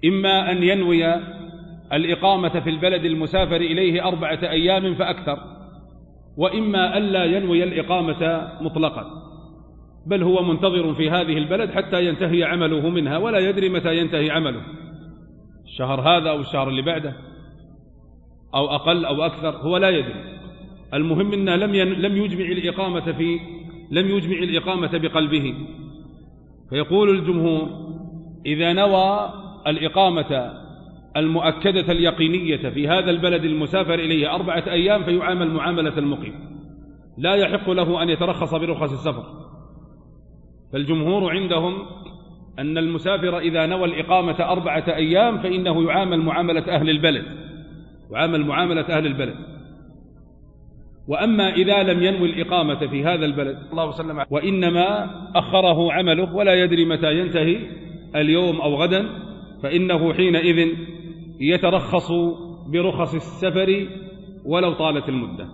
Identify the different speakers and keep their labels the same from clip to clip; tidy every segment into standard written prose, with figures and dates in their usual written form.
Speaker 1: إما أن ينوي الإقامة في البلد المسافر إليه 4 أيام فأكثر، وإما ألا ينوي الإقامة مطلقا، بل هو منتظر في هذه البلد حتى ينتهي عمله منها، ولا يدري متى ينتهي عمله، الشهر هذا أو الشهر اللي بعده أو أقل أو أكثر، هو لا يدري. المهم أنه لم يجمع الإقامة بقلبه. فيقول الجمهور: إذا نوى الإقامة المؤكدة اليقينية في هذا البلد المسافر إليه 4 أيام فيعامل معاملة المقيم، لا يحق له أن يترخص برخص السفر. فالجمهور عندهم أن المسافر إذا نوى الإقامة 4 أيام فإنه يعامل معاملة أهل البلد. وأما إذا لم ينوي الإقامة في هذا البلد الله وسلم وإنما أخره عمله ولا يدري متى ينتهي، اليوم أو غدا، فإنه حينئذ يترخص برخص السفر ولو طالت المدة.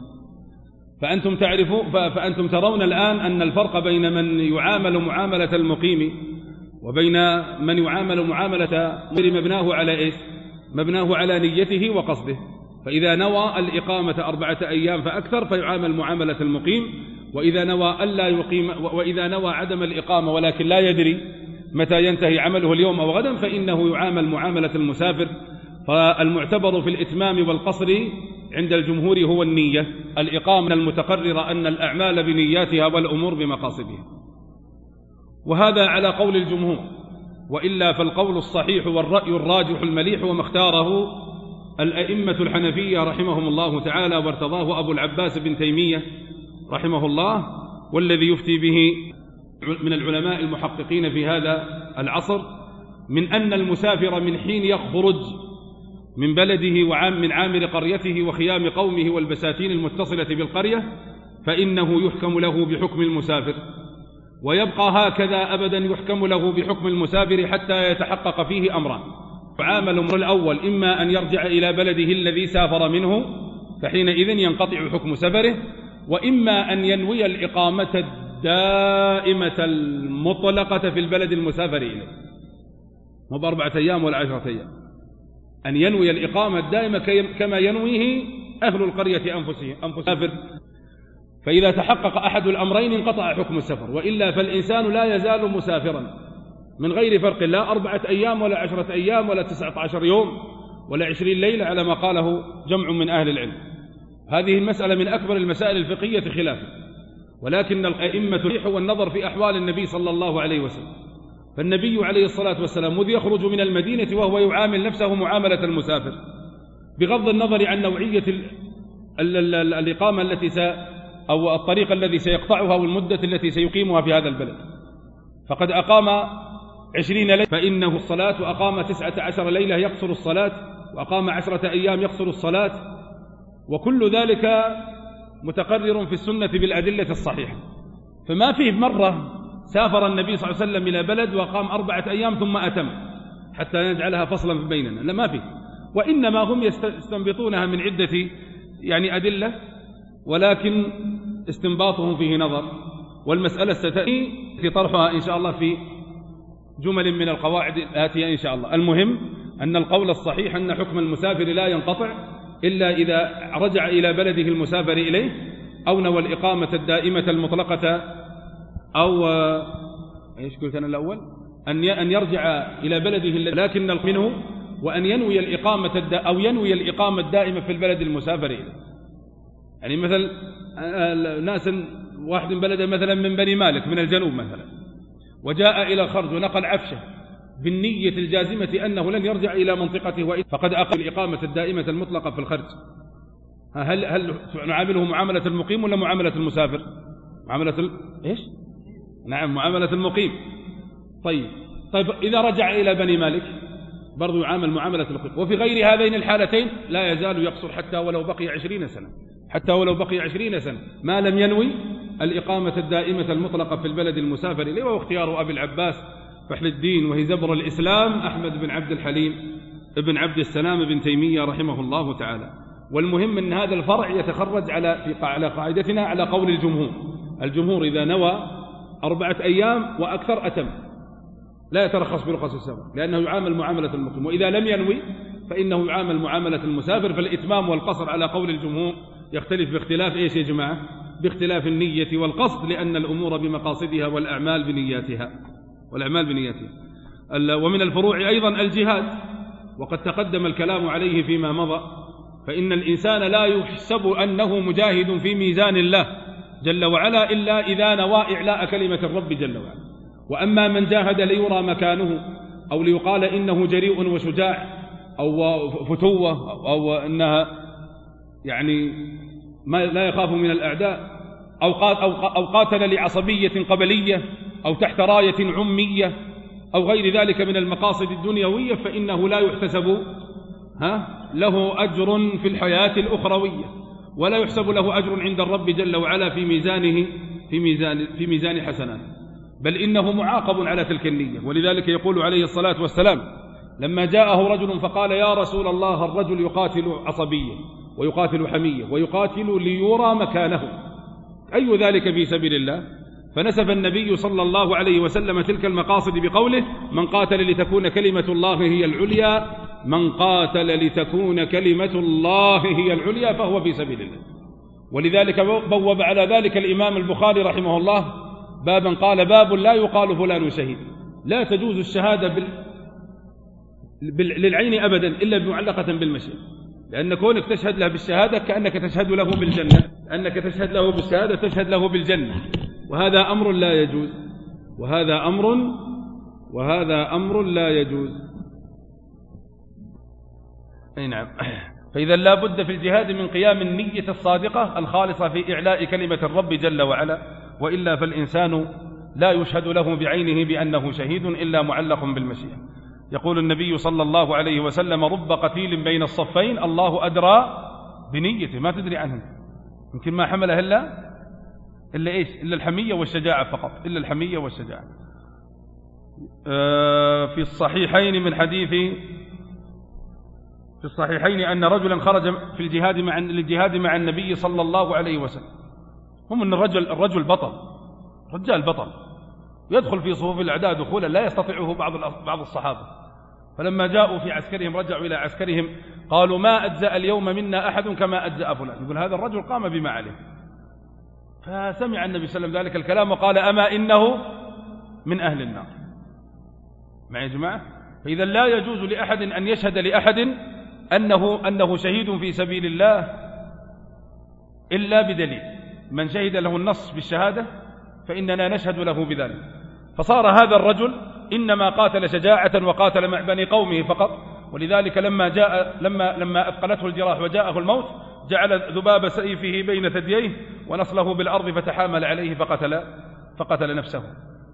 Speaker 1: فأنتم ترون الآن أن الفرق بين من يعامل معاملة المقيم وبين من يعامل معاملة مبناه على إيش؟ مبناه على نيته وقصده. فإذا نوى الإقامة 4 أيام فأكثر فيعامل معاملة المقيم، وإذا نوى عدم الإقامة ولكن لا يدري متى ينتهي عمله اليوم أو غدا فإنه يعامل معاملة المسافر. فالمعتبر في الإتمام والقصر عند الجمهور هو النية. الإقامة المتقرر أن الأعمال بنياتها والأمور بمقاصدها، وهذا على قول الجمهور. وإلا فالقول الصحيح والرأي الراجح المليح وما اختاره الأئمة الحنفية رحمهم الله تعالى وارتضاه أبو العباس بن تيمية رحمه الله، والذي يفتي به من العلماء المحققين في هذا العصر، من أن المسافر من حين يخرج من بلده ومن عامر قريته وخيام قومه والبساتين المتصلة بالقرية فإنه يحكم له بحكم المسافر، ويبقى هكذا أبدا يحكم له بحكم المسافر حتى يتحقق فيه أمران. يعامل الأمر الأول إما أن يرجع إلى بلده الذي سافر منه فحينئذ ينقطع حكم سفره، وإما أن ينوي الإقامة الدائمة المطلقة في البلد المسافر إليه، مو ب4 أيام ولا 10 أيام، أن ينوي الإقامة الدائمة كما ينويه أهل القرية أنفسهم. فإذا تحقق أحد الأمرين انقطع حكم السفر، وإلا فالإنسان لا يزال مسافرا من غير فرق، لا 4 أيام ولا 10 أيام ولا 19 يوم ولا 20 ليلة على ما قاله جمع من أهل العلم. هذه المسألة من أكبر المسائل الفقهية خلافا، ولكن الأئمة هو النظر في أحوال النبي صلى الله عليه وسلم. فالنبي عليه الصلاة والسلام مذ يخرج من المدينة وهو يعامل نفسه معاملة المسافر، بغض النظر عن نوعية الإقامة أو الطريق الذي سيقطعها والمدة التي سيقيمها في هذا البلد. فقد أقام 20 ليلة فإنه الصلاة، وأقام 19 ليلة يقصر الصلاة، وأقام 10 أيام يقصر الصلاة، وكل ذلك متقرر في السنة بالأدلة الصحيحة. فما فيه مرة سافر النبي صلى الله عليه وسلم إلى بلد وقام 4 أيام ثم أتم حتى نجعلها فصلا بيننا، لا ما فيه. وإنما هم يستنبطونها من عدة أدلة، ولكن استنباطهم فيه نظر، والمسألة ستأتي في طرحها إن شاء الله في جمل من القواعد الآتية إن شاء الله. المهم أن القول الصحيح أن حكم المسافر لا ينقطع إلا إذا رجع إلى بلده المسافر إليه، أو نوى الإقامة الدائمة المطلقة، أو إيش قلت أنا الأول؟ أن يرجع إلى بلده لكن منه، وأن ينوي الإقامة أو ينوي الإقامة الدائمة في البلد المسافر إليه. يعني مثل ناس واحد بلد مثلا من بني مالك من الجنوب مثلا، وجاء إلى الخرج ونقل عفشه بالنية الجازمة أنه لن يرجع إلى منطقته، فقد أقام الإقامة الدائمة المطلقة في الخرج. هل نعامله معاملة المقيم ولا معاملة المسافر؟ إيش؟ نعم، معاملة المقيم. طيب إذا رجع إلى بني مالك برضو يعامل معاملة المقيم. وفي غير هذين الحالتين لا يزال يقصر حتى ولو بقي 20 سنة ما لم ينوي الإقامة الدائمة المطلقة في البلد المسافر إليه، وهو اختيار أبي العباس فحل الدين وهي زبر الإسلام أحمد بن عبد الحليم ابن عبد السلام بن تيمية رحمه الله تعالى. والمهم أن هذا الفرع يتخرج على قاعدتنا على قول الجمهور. الجمهور إذا نوى 4 أيام وأكثر أتم، لا يترخص برخص السفر، لأنه يعامل معاملة المقيم. وإذا لم ينوي فإنه يعامل معاملة المسافر. فالإتمام والقصر على قول الجمهور يختلف باختلاف إيش يا جماعة؟ باختلاف النية والقصد، لأن الأمور بمقاصدها والأعمال بنياتها. ومن الفروع أيضا الجهاد، وقد تقدم الكلام عليه فيما مضى. فإن الإنسان لا يحسب أنه مجاهد في ميزان الله جل وعلا إلا إذا نوى إعلاء كلمة الرب جل وعلا. وأما من جاهد ليرى مكانه، أو ليقال إنه جريء وشجاع، أو فتوة، أو أنها يعني ما لا يخاف من الأعداء، أو قاتل لعصبية قبلية، أو تحت راية عمية، أو غير ذلك من المقاصد الدنيوية، فإنه لا يحتسب له أجر في الحياة الأخروية، ولا يحسب له أجر عند الرب جل وعلا في ميزان حسناته، بل إنه معاقب على تلك النية. ولذلك يقول عليه الصلاة والسلام لما جاءه رجل فقال: يا رسول الله، الرجل يقاتل عصبية ويقاتل حمية ويقاتل ليرى مكانه، أي ذلك في سبيل الله؟ فنسب النبي صلى الله عليه وسلم تلك المقاصد بقوله: من قاتل لتكون كلمة الله هي العليا، من قاتل لتكون كلمة الله هي العليا فهو في سبيل الله. ولذلك بوب على ذلك الإمام البخاري رحمه الله بابا قال: باب لا يقال فلان شهيد. لا تجوز الشهادة للعين أبدا إلا بمعلقة بالمشيئة، لأن كونك تشهد له بالشهادة كأنك تشهد له بالجنة، أنك تشهد له بالشهادة تشهد له بالجنة، وهذا أمر لا يجوز، وهذا أمر لا يجوز. أي نعم. فإذا لا بد في الجهاد من قيام النية الصادقة الخالصة في إعلاء كلمة الرب جل وعلا، وإلا فالإنسان لا يشهد له بعينه بأنه شهيد إلا معلق بالمشيئة. يقول النبي صلى الله عليه وسلم: رب قتيل بين الصفين الله أدرى بنيته. ما تدري عنه، يمكن ما حمله إلا إيش؟ إلا الحمية والشجاعة فقط، إلا الحمية والشجاعة. في الصحيحين من حديث في الصحيحين أن رجلا خرج في الجهاد مع النبي صلى الله عليه وسلم. هم أن الرجل بطل، رجال بطل، يدخل في صفوف الأعداء دخولا لا يستطيعه بعض الصحابة. فلما جاءوا في عسكرهم رجعوا إلى عسكرهم قالوا: ما أجزأ اليوم منا أحد كما أجزأ فلان. يقول هذا الرجل قام بما عليه. فسمع النبي صلى الله عليه وسلم ذلك الكلام وقال: أما إنه من أهل النار. معي يا جماعة؟ فإذا لا يجوز لأحد أن يشهد لأحد أنه شهيد في سبيل الله إلا بدليل. من شهد له النص بالشهادة فإننا نشهد له بذلك. فصار هذا الرجل إنما قاتل شجاعة وقاتل مع بني قومه فقط. ولذلك لما أثقلته الجراح وجاءه الموت جعل ذباب سيفه بين ثدييه ونصله بالأرض فتحامل عليه فقتل نفسه.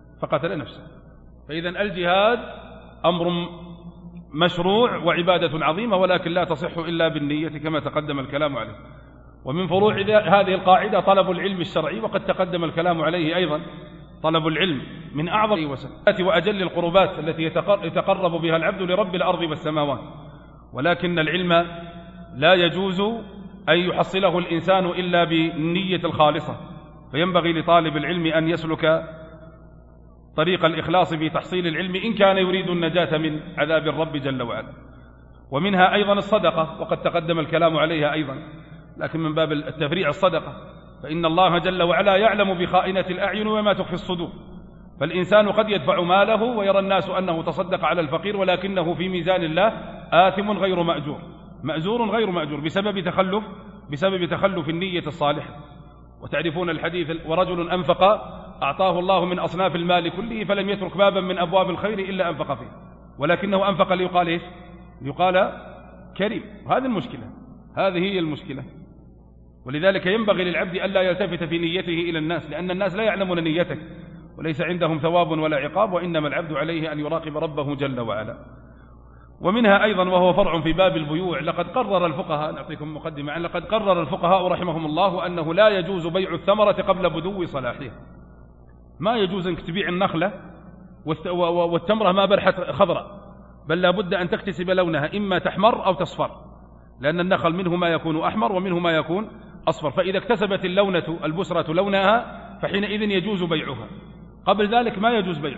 Speaker 1: فإذا الجهاد أمر مشروع وعبادة عظيمة، ولكن لا تصح إلا بالنية كما تقدم الكلام عليه. ومن فروع هذه القاعدة طلب العلم الشرعي، وقد تقدم الكلام عليه أيضا. طلب العلم من أعظم وأجل القربات التي يتقرب بها العبد لرب الأرض والسماوات، ولكن العلم لا يجوز أن يحصله الإنسان إلا بالنية الخالصة. فينبغي لطالب العلم أن يسلك طريق الإخلاص في تحصيل العلم إن كان يريد النجاة من عذاب الرب جل وعلا. ومنها أيضا الصدقة، وقد تقدم الكلام عليها أيضا، لكن من باب التفريع الصدقة، فإن الله جل وعلا يعلم بخائنة الأعين وما تخفي الصدور. فالإنسان قد يدفع ماله ويرى الناس أنه تصدق على الفقير، ولكنه في ميزان الله آثم غير مأجور، مأجور غير مأجور بسبب تخلف النية الصالحة. وتعرفون الحديث: ورجل أنفق أعطاه الله من أصناف المال كله فلم يترك بابا من أبواب الخير إلا أنفق فيه، ولكنه أنفق ليقال إيش؟ ليقال كريم. هذه المشكلة، هذه هي المشكلة. ولذلك ينبغي للعبد ألا يلتفت في نيته إلى الناس، لأن الناس لا يعلمون نيتك وليس عندهم ثواب ولا عقاب، وإنما العبد عليه أن يراقب ربه جل وعلا. ومنها أيضا وهو فرع في باب البيوع، لقد قرر الفقهاء، نعطيكم مقدمة، لقد قرر الفقهاء رحمهم الله أنه لا يجوز بيع الثمرة قبل بدو صلاحها. ما يجوز أنك تبيع النخلة والتمرة ما برحت خضراء، بل لا بد أن تكتسب لونها، إما تحمر أو تصفر، لأن النخل منه ما يكون أحمر ومنه ما يكون أصفر. فإذا اكتسبت البسرة لونها فحينئذ يجوز بيعها، قبل ذلك ما يجوز بيعه.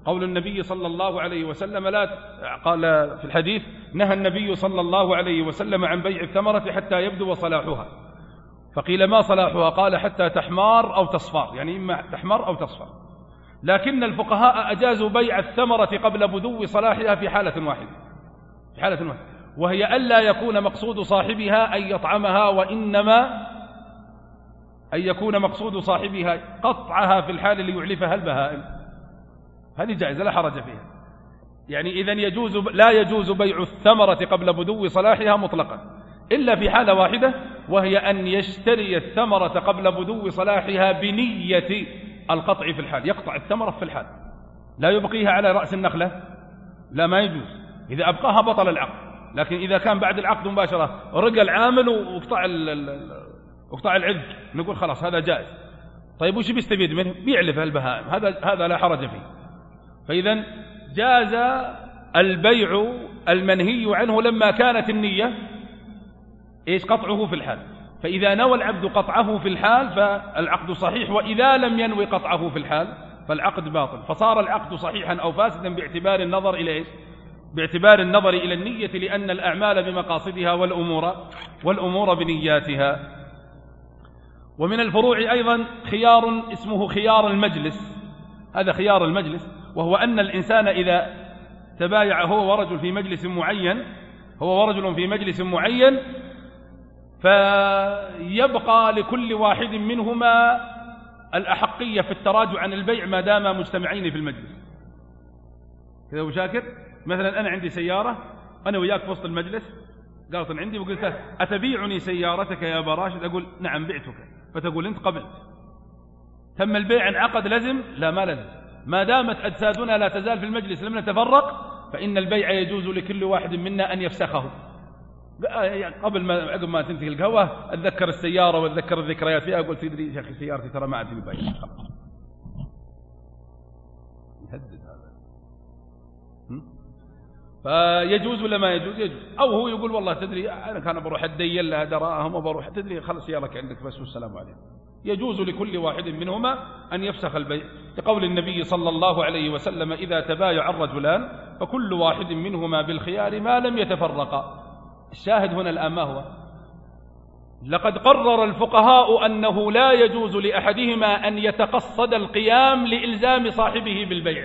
Speaker 1: قول النبي صلى الله عليه وسلم قال في الحديث: نهى النبي صلى الله عليه وسلم عن بيع الثمرة حتى يبدو صلاحها. فقيل: ما صلاحها؟ قال: حتى تحمار أو تصفر، يعني إما تحمر أو تصفر. لكن الفقهاء أجازوا بيع الثمرة قبل بدو صلاحها في حالة واحدة، وهي ألا يكون مقصود صاحبها أن يطعمها، وإنما أن يكون مقصود صاحبها قطعها في الحال ليعلفها البهائم. هذه جائزة لا حرج فيها. يعني إذن لا يجوز بيع الثمرة قبل بدو صلاحها مطلقا، إلا في حالة واحدة، وهي أن يشتري الثمرة قبل بدو صلاحها بنية القطع في الحال، يقطع الثمرة في الحال، لا يبقيها على رأس النخلة، لا، ما يجوز. إذا أبقاها بطل العقد. لكن إذا كان بعد العقد مباشرة رقى العامل واقطع العذق، نقول خلاص هذا جائز. طيب وش بيستفيد منه؟ بيعلفها البهائم، هذا لا حرج فيه. فإذا جاز البيع المنهي عنه لما كانت النية قطعه في الحال. فإذا نوى العبد قطعه في الحال فالعقد صحيح، وإذا لم ينوي قطعه في الحال فالعقد باطل. فصار العقد صحيحا أو فاسدا باعتبار النظر إلى باعتبار النظر إلى النية، لأن الأعمال بمقاصدها والأمور بنياتها. ومن الفروع أيضا خيار اسمه خيار المجلس. هذا خيار المجلس، وهو أن الإنسان إذا تبايع هو ورجل في مجلس معين فيبقى لكل واحد منهما الأحقية في التراجع عن البيع ما دام مجتمعين في المجلس. كذا أبو شاكر، مثلا أنا عندي سيارة، أنا وياك في وسط المجلس، قالت عندي، وقلت: أتبيعني سيارتك يا أبا راشد؟ أقول: نعم بعتك. فتقول: أنت قبلت. تم البيع، انعقد، لزم؟ لا، ما لزم. ما دامت أجسادنا لا تزال في المجلس لم نتفرق، فإن البيع يجوز لكل واحد منا أن يفسخه. يعني قبل ما تنتهي القهوة أتذكر السيارة وأتذكر الذكريات فيها، أقول: تدري يا أخي سيارتي ترى ما عاد بيع. يهدد هذا. فيجوز ولا ما يجوز؟ يجوز. أو هو يقول: والله تدري أنا كان بروح أدين لها دراهم وبروح، تدري خلص سيارك عندك بس والسلام عليكم. يجوز لكل واحد منهما أن يفسخ البيع، لقول النبي صلى الله عليه وسلم: إذا تبايع الرجلان فكل واحد منهما بالخيار ما لم يتفرقا. الشاهد هنا الآن ما هو؟ لقد قرر الفقهاء أنه لا يجوز لأحدهما أن يتقصد القيام لإلزام صاحبه بالبيع.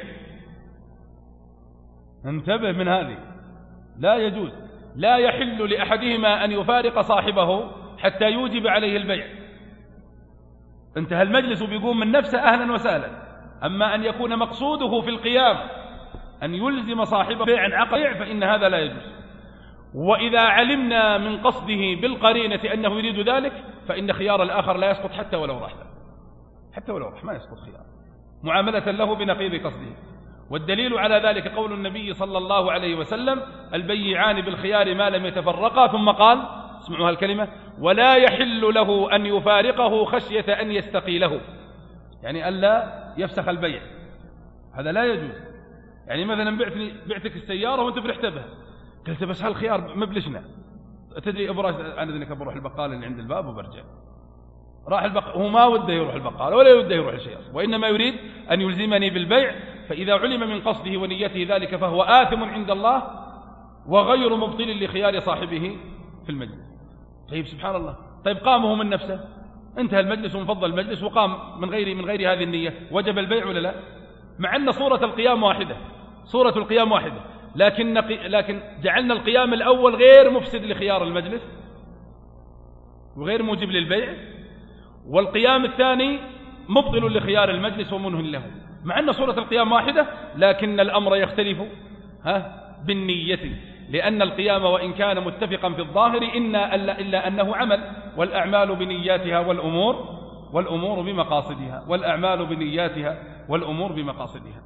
Speaker 1: انتبه من هذه، لا يجوز، لا يحل لأحدهما أن يفارق صاحبه حتى يوجب عليه البيع. انتهى المجلس وبيقوم من نفسه، أهلا وسهلا. أما أن يكون مقصوده في القيام أن يلزم صاحبه بيع عقد فإن هذا لا يجوز. وإذا علمنا من قصده بالقرينة أنه يريد ذلك فإن خيار الآخر لا يسقط حتى ولو راح، ما يسقط خيار، معاملة له بنقيض قصده. والدليل على ذلك قول النبي صلى الله عليه وسلم: البيعان بالخيار ما لم يتفرقا. ثم قال، اسمعوا هالكلمة: ولا يحل له أن يفارقه خشية أن يستقيله، يعني ألا يفسخ البيع، هذا لا يجوز. يعني مثلا بعتك السيارة وانت فرحت بها، قلت بس هالخيار مبلشنا، تدري أنا ذنك بروح البقال اللي عند الباب وبرجع. راح البقال، هو ما وده يروح البقال ولا وده يروح الشيء، وإنما يريد أن يلزمني بالبيع. فإذا علم من قصده ونيته ذلك فهو آثم عند الله وغير مبطل لخيار صاحبه في المجلس. طيب سبحان الله، طيب قامه من نفسه، انتهى المجلس ومفضل المجلس وقام من غير هذه النية، وجب البيع ولا لا؟ مع أن صورة القيام واحدة، لكن جعلنا القيام الأول غير مفسد لخيار المجلس وغير موجب للبيع، والقيام الثاني مبطل لخيار المجلس ومنه له، مع أن صورة القيام واحدة، لكن الأمر يختلف بالنية، لأن القيام وإن كان متفقا في الظاهر إلا أنه عمل، والأعمال بنياتها والأمور بمقاصدها، والأعمال بنياتها والأمور بمقاصدها.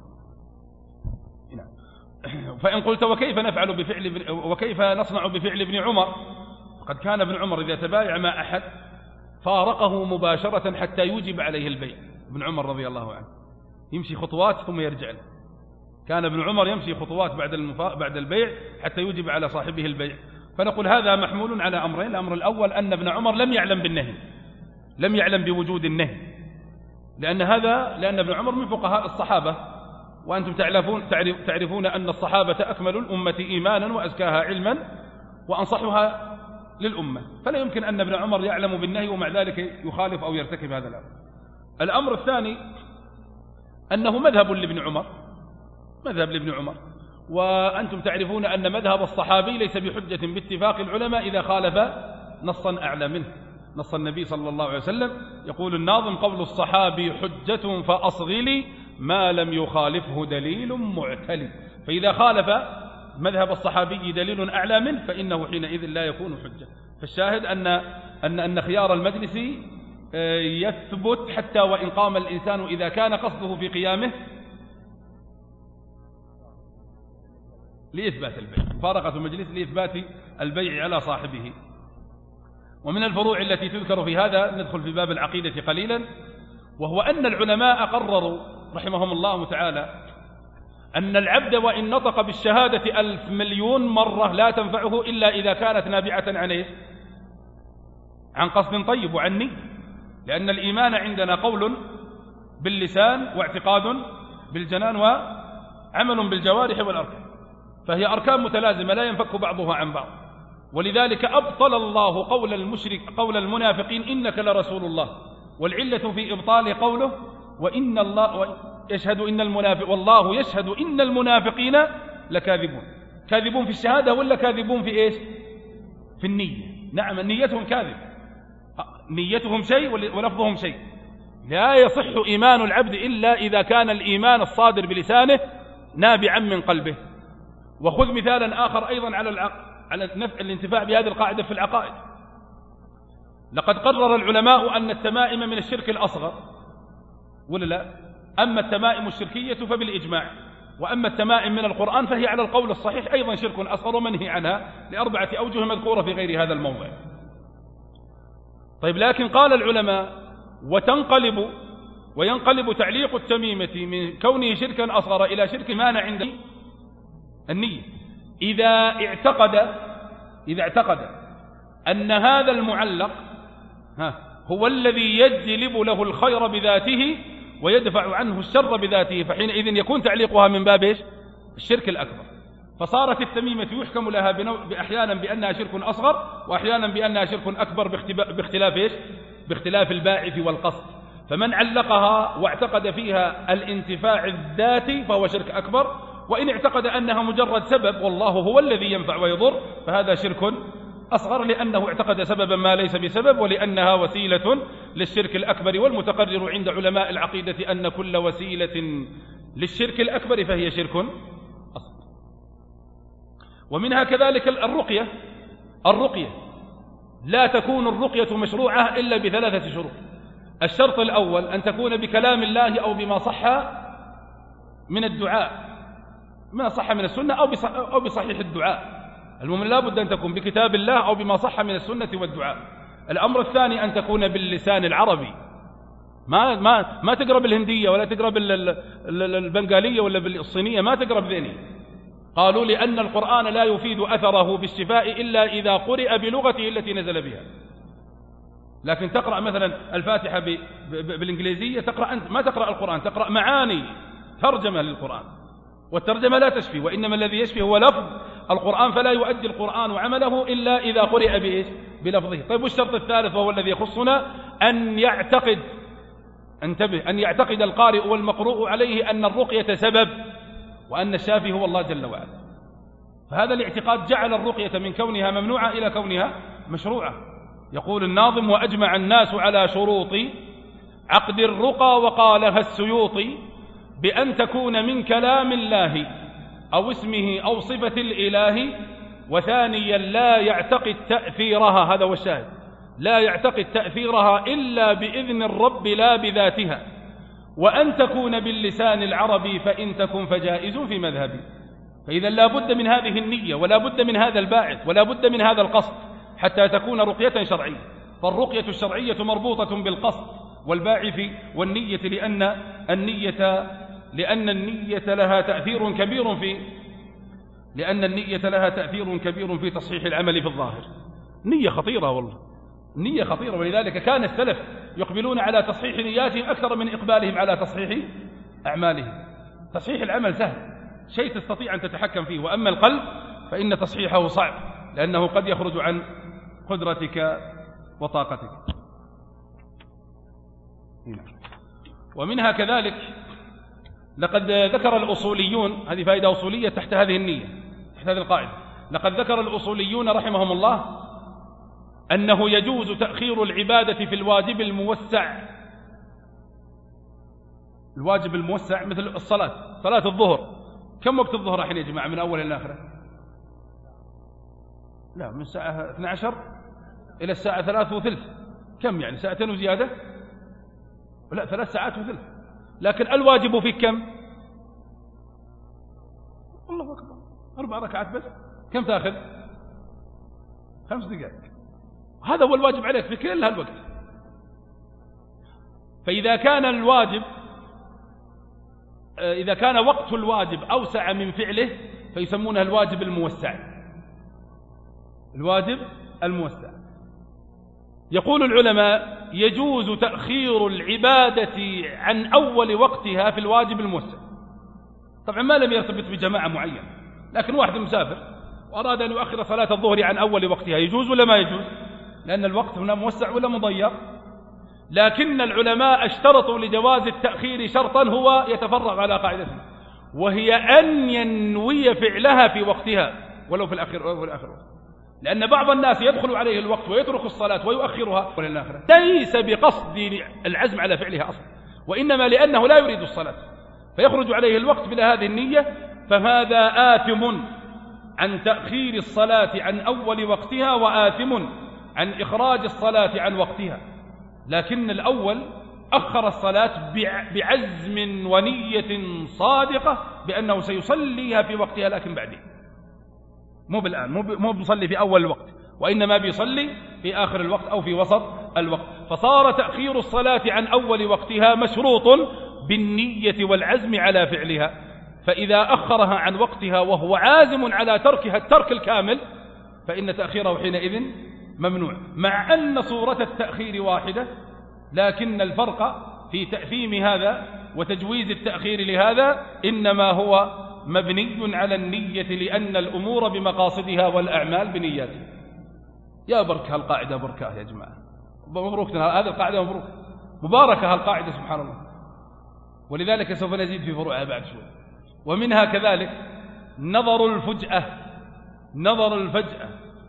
Speaker 1: فإن قلت وكيف نصنع بفعل ابن عمر؟ فقد كان ابن عمر إذا تبايع مع أحد فارقه مباشرة حتى يوجب عليه البيع. ابن عمر رضي الله عنه يمشي خطوات ثم يرجع له، كان ابن عمر يمشي خطوات بعد البيع حتى يوجب على صاحبه البيع. فنقول هذا محمول على أمرين: الأمر الأول أن ابن عمر لم يعلم بالنهي، لم يعلم بوجود النهي، لأن ابن عمر من فقهاء الصحابة وأنتم تعرفون أن الصحابة أكمل الأمة إيمانا وأزكاها علما وأنصحها للأمة، فلا يمكن أن ابن عمر يعلم بالنهي ومع ذلك يخالف أو يرتكب هذا الأمر. الأمر الثاني أنه مذهب لابن عمر، وأنتم تعرفون أن مذهب الصحابي ليس بحجة باتفاق العلماء إذا خالف نصا أعلى منه، نص النبي صلى الله عليه وسلم. يقول الناظم: قول الصحابي حجة فأصغلي ما لم يخالفه دليل معتلي. فإذا خالف مذهب الصحابي دليل أعلى منه فإنه حينئذ لا يكون حجة. فالشاهد أن خيار المجلس يثبت حتى وإن قام الإنسان إذا كان قصده في قيامه لإثبات البيع، مفارقة المجلس لإثبات البيع على صاحبه. ومن الفروع التي تذكر في هذا ندخل في باب العقيدة قليلا، وهو أن العلماء قرروا رحمهم الله تعالى أن العبد وإن نطق بالشهادة 1,000,000,000 مرة لا تنفعه إلا إذا كانت نابعة عن قصد طيب وعن نية، لأن الإيمان عندنا قول باللسان واعتقاد بالجنان وعمل بالجوارح والأركان، فهي أركان متلازمة لا ينفك بعضها عن بعض. ولذلك أبطل الله قول المنافقين إنك لرسول الله، والعلة في إبطال قوله وإن الله يشهد إن المنافق والله يشهد إن المنافقين لكاذبون. كاذبون في الشهادة ولا كاذبون في إيش؟ في النية. نعم، نيتهم كاذب، نيتهم شيء ولفظهم شيء. لا يصح إيمان العبد إلا إذا كان الإيمان الصادر بلسانه نابعا من قلبه. وخذ مثالا آخر أيضا على الانتفاع بهذه القاعدة في العقائد. لقد قرر العلماء أن التمائم من الشرك الأصغر ولا لا؟ أما التمائم الشركية فبالإجماع، وأما التمائم من القرآن فهي على القول الصحيح أيضا شرك أصغر ومنهي عنها ل4 أوجه مذكورة في غير هذا الموضع. طيب، لكن قال العلماء وينقلب تعليق التميمة من كونه شركا أصغر إلى شرك مانع عند النية إذا اعتقد أن هذا المعلق هو الذي يجلب له الخير بذاته ويدفع عنه الشر بذاته، فحينئذ يكون تعليقها من باب الشرك الأكبر. فصارت التميمة يحكم لها أحيانا بأنها شرك أصغر وأحيانا بأنها شرك أكبر باختلاف الباعث والقصد. فمن علقها واعتقد فيها الانتفاع الذاتي فهو شرك أكبر، وإن اعتقد أنها مجرد سبب والله هو الذي ينفع ويضر فهذا شرك أصغر، لأنه اعتقد سببا ما ليس بسبب، ولأنها وسيلة للشرك الأكبر. والمتقرر عند علماء العقيدة أن كل وسيلة للشرك الأكبر فهي شرك أصغر. ومنها كذلك الرقية لا تكون الرقية مشروعة إلا ب3 شروط. الشرط الأول أن تكون بكلام الله أو بما صح من الدعاء، ما صح من السنة أو بصحيح الدعاء. المهم لا بد أن تكون بكتاب الله أو بما صح من السنة والدعاء. الأمر الثاني أن تكون باللسان العربي، ما تقرأ بالهندية ولا تقرأ بالبنغالية ولا بالصينية، ما تقرأ بذيني. قالوا لأن القرآن لا يفيد أثره بالشفاء إلا إذا قرئ بلغته التي نزل بها. لكن تقرأ مثلا الفاتحة بالإنجليزية، تقرأ أنت ما تقرأ القرآن، تقرأ معاني ترجمة للقرآن، والترجمة لا تشفي، وإنما الذي يشفي هو لفظ القرآن، فلا يؤدي القرآن عمله إلا إذا قرئ بلفظه. طيب، والشرط الثالث وهو الذي يخصنا أن يعتقد القارئ والمقروء عليه أن الرقية سبب وأن الشافي هو الله جل وعلا. فهذا الاعتقاد جعل الرقية من كونها ممنوعة إلى كونها مشروعة. يقول الناظم: وأجمع الناس على شروط عقد الرقى وقالها السيوطي بأن تكون من كلام الله أو اسمه أو صفة الإله، وثانيا لا يعتقد تأثيرها، هذا هو الشاهد، لا يعتقد تأثيرها إلا بإذن الرب لا بذاتها، وأن تكون باللسان العربي فإن تكن فجائز في مذهبي. فإذا لا بد من هذه النية ولا بد من هذا الباعث ولا بد من هذا القصد حتى تكون رقية شرعية. فالرقية الشرعية مربوطة بالقصد والباعث والنية، لأن النية لها تأثير كبير في تصحيح العمل في الظاهر. نية خطيرة والله، نية خطيرة. ولذلك كان السلف يقبلون على تصحيح نياتهم أكثر من إقبالهم على تصحيح أعمالهم. تصحيح العمل سهل، شيء تستطيع أن تتحكم فيه، وأما القلب فإن تصحيحه صعب، لأنه قد يخرج عن قدرتك وطاقتك. ومنها كذلك لقد ذكر الأصوليون، هذه فائدة أصولية تحت هذه النية، تحت هذه القاعدة، لقد ذكر الأصوليون رحمهم الله أنه يجوز تأخير العبادة في الواجب الموسع. الواجب الموسع مثل الصلاة، صلاة الظهر، كم وقت الظهر الحين يا جماعة من أول إلى آخره؟ لا، من الساعة 12 إلى الساعة 3:30، كم يعني؟ ساعتين وزيادة؟ لا، 3 ساعات وثلث. لكن الواجب في كم؟ الله أكبر، 4 ركعات بس، كم تأخذ؟ 5 دقائق. هذا هو الواجب عليك في كل هالوقت. فإذا كان الواجب، إذا كان وقت الواجب أوسع من فعله فيسمونه الواجب الموسع. الواجب الموسع. يقول العلماء يجوز تأخير العبادة عن أول وقتها في الواجب الموسع. طبعا ما لم يرتبط بجماعة معينة، لكن واحد مسافر وأراد أن يؤخر صلاة الظهر عن أول وقتها، يجوز ولا ما يجوز؟ لأن الوقت هنا موسع ولا مضيق. لكن العلماء اشترطوا لجواز التأخير شرطا هو يتفرع على قاعدته، وهي أن ينوي فعلها في وقتها ولو في الآخر. لأن بعض الناس يدخل عليه الوقت ويترك الصلاة ويؤخرها للآخرة، ليس بقصد العزم على فعلها أصلا، وإنما لأنه لا يريد الصلاة، فيخرج عليه الوقت بلا هذه النية، فهذا آثم عن تأخير الصلاة عن أول وقتها، وآثم عن إخراج الصلاة عن وقتها. لكن الأول أخر الصلاة بعزم ونية صادقة بأنه سيصليها في وقتها، لكن بعدين، مو بالآن، مو بيصلي في أول الوقت، وإنما بيصلي في آخر الوقت أو في وسط الوقت. فصار تأخير الصلاة عن أول وقتها مشروط بالنية والعزم على فعلها، فإذا أخرها عن وقتها وهو عازم على تركها الترك الكامل فإن تأخيره حينئذ ممنوع، مع أن صورة التأخير واحدة، لكن الفرق في تأثيم هذا وتجويز التأخير لهذا إنما هو مبني على النية، لأن الأمور بمقاصدها والأعمال بنياتها. يا بركة القاعدة، بركة يا جماعة، مبروك، هذه القاعدة مبروك، مباركة القاعدة سبحان الله. ولذلك سوف نزيد في فروعها بعد شوي. ومنها كذلك نظر الفجأة. نظر الفجأة،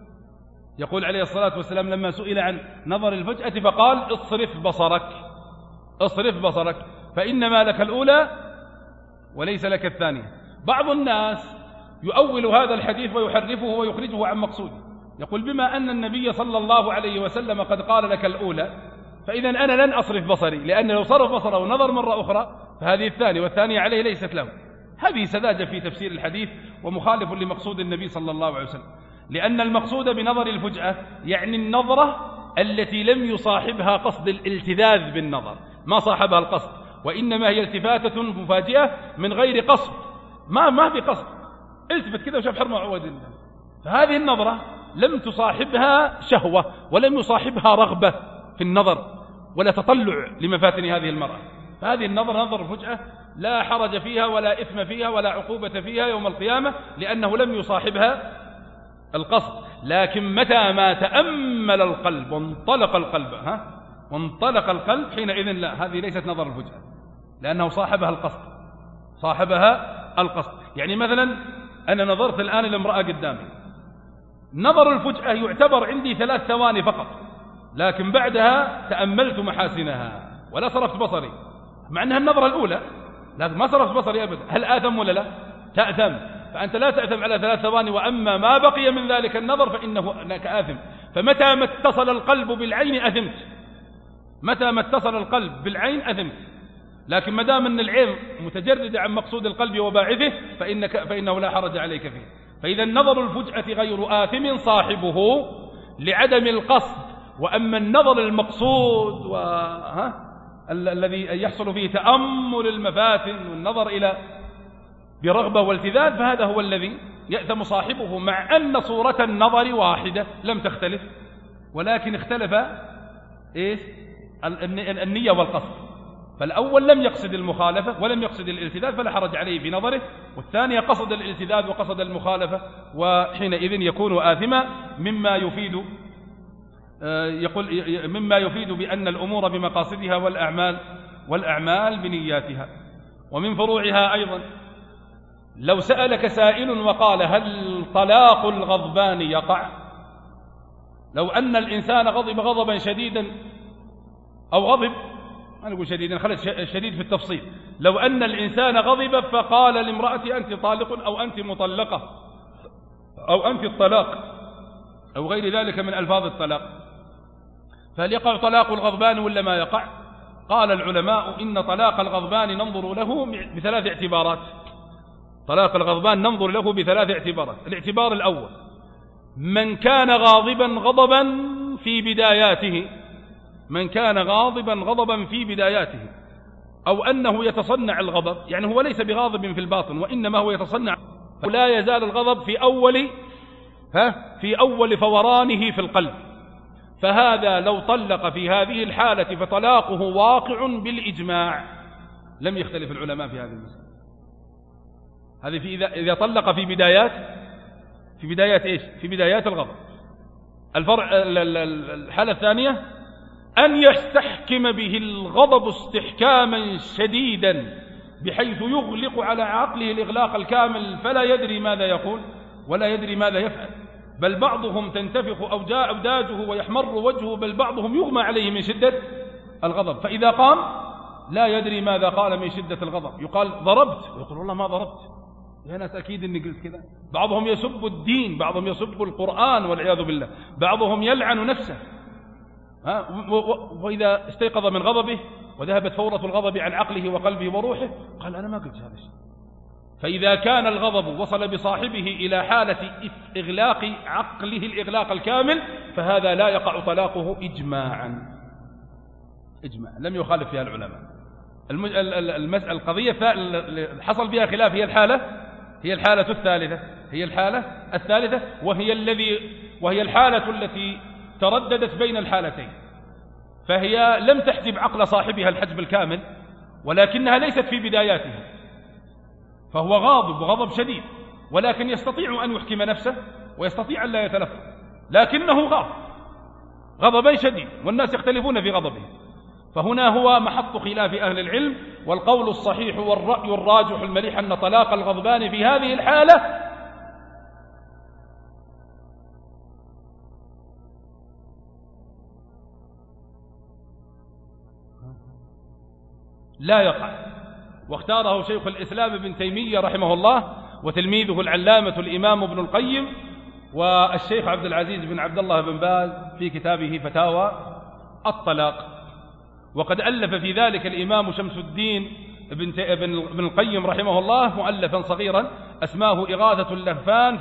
Speaker 1: يقول عليه الصلاة والسلام لما سئل عن نظر الفجأة فقال اصرف بصرك، اصرف بصرك فإنما لك الأولى وليس لك الثانية. بعض الناس يؤول هذا الحديث ويحرفه ويخرجه عن مقصوده، يقول بما أن النبي صلى الله عليه وسلم قد قال لك الأولى فإذا أنا لن أصرف بصري، لأن لو صرف بصره ونظر مرة أخرى فهذه الثانية، والثانية عليه ليست له. هذه سذاجة في تفسير الحديث ومخالف لمقصود النبي صلى الله عليه وسلم، لأن المقصود بنظر الفجأة يعني النظرة التي لم يصاحبها قصد الالتذاذ بالنظر، ما صاحبها القصد، وإنما هي التفاتة مفاجئة من غير قصد، ما في قصد، التفت كذا وشاف حرمة عود. فهذه النظرة لم تصاحبها شهوة ولم يصاحبها رغبة في النظر ولا تطلع لمفاتن هذه المرأة، فهذه النظر نظر الفجأة لا حرج فيها ولا إثم فيها ولا عقوبة فيها يوم القيامة، لأنه لم يصاحبها القصد. لكن متى ما تأمل القلب وانطلق القلب وانطلق القلب حينئذ لا، هذه ليست نظر الفجأة، لأنه صاحبها القصد، صاحبها القصد. يعني مثلا أنا نظرت الآن لامرأة قدامي، نظر الفجأة يعتبر عندي 3 ثواني فقط، لكن بعدها تأملت محاسنها ولا صرفت بصري، مع أنها النظرة الأولى، لكن ما صرفت بصري أبدا. هل آثم ولا لا؟ تأثم. فأنت لا تأثم على 3 ثواني، وأما ما بقي من ذلك النظر فإنه أنك آثم. فمتى ما اتصل القلب بالعين أثمت، متى ما اتصل القلب بالعين أثمت. لكن ما دام أن العين متجردة عن مقصود القلب وباعثه فإنه لا حرج عليك فيه. فإذا النظر الفجأة غير آثم صاحبه لعدم القصد. وأما النظر المقصود الذي يحصل فيه تأمل المفاتن والنظر إلى برغبة والتذاذ فهذا هو الذي يأثم صاحبه، مع أن صورة النظر واحدة لم تختلف، ولكن اختلف النية والقصد. فالأول لم يقصد المخالفة ولم يقصد الالتذاذ فلا حرج عليه في نظره، والثانية قصد الالتذاذ وقصد المخالفة، وحينئذ يكون آثما مما يفيد بأن الأمور بمقاصدها والأعمال بنياتها. ومن فروعها أيضا لو سألك سائل وقال هل طلاق الغضبان يقع؟ لو أن الإنسان غضب غضبا شديدا أو غضب، ما نقول شديدا، خلت شديد في التفصيل، لو أن الإنسان غضب فقال لامرأتي أنت طالق أو أنت مطلقة أو أنت الطلاق أو غير ذلك من ألفاظ الطلاق، فهل يقع طلاق الغضبان ولا ما يقع؟ قال العلماء إن طلاق الغضبان ننظر له بثلاث اعتبارات. طلاق الغضبان ننظر له بثلاث اعتبارات. الاعتبار الأول: من كان غاضبا غضبا في بداياته، من كان غاضبا غضبا في بداياته، أو أنه يتصنع الغضب، يعني هو ليس بغاضب في الباطن وإنما هو يتصنع، ولا يزال الغضب في أول فورانه في القلب، فهذا لو طلق في هذه الحالة فطلاقه واقع بالإجماع، لم يختلف العلماء في هذه المسألة. هذه إذا طلق في بدايات إيش؟ في بدايات الغضب. الحالة الثانية أن يستحكم به الغضب استحكاما شديدا بحيث يغلق على عقله الإغلاق الكامل، فلا يدري ماذا يقول ولا يدري ماذا يفعل، بل بعضهم تنتفخ أوداجه ويحمر وجهه، بل بعضهم يغمى عليه من شدة الغضب، فإذا قام لا يدري ماذا قال من شدة الغضب، يقال ضربت، ويقول والله ما ضربت، يا ناس أكيد إني قلت كذا. بعضهم يسب الدين، بعضهم يسب القرآن والعياذ بالله، بعضهم يلعن نفسه. وإذا استيقظ من غضبه وذهبت فورة الغضب عن عقله وقلبه وروحه قال أنا ما قلت هذا الشيء. فإذا كان الغضب وصل بصاحبه إلى حالة إغلاق عقله الإغلاق الكامل فهذا لا يقع طلاقه إجماعا. لم يخالف فيها العلماء. القضية حصل بها خلاف هي الحالة الثالثة وهي الحالة التي ترددت بين الحالتين، فهي لم تحجب عقل صاحبها الحجب الكامل ولكنها ليست في بداياتها، فهو غاضب وغضب شديد ولكن يستطيع أن يحكم نفسه ويستطيع أن لا يتلفظ، لكنه غضبا شديد والناس يختلفون في غضبه، فهنا هو محط خلاف أهل العلم. والقول الصحيح والرأي الراجح المليح أن طلاق الغضبان في هذه الحالة لا يقع، واختاره شيخ الإسلام ابن تيمية رحمه الله وتلميذه العلامة الإمام ابن القيم والشيخ عبد العزيز بن عبد الله بن باز في كتابه فتاوى الطلاق. وقد ألف في ذلك الإمام شمس الدين ابن القيم رحمه الله مؤلفا صغيرا اسماه إغاثة اللهفان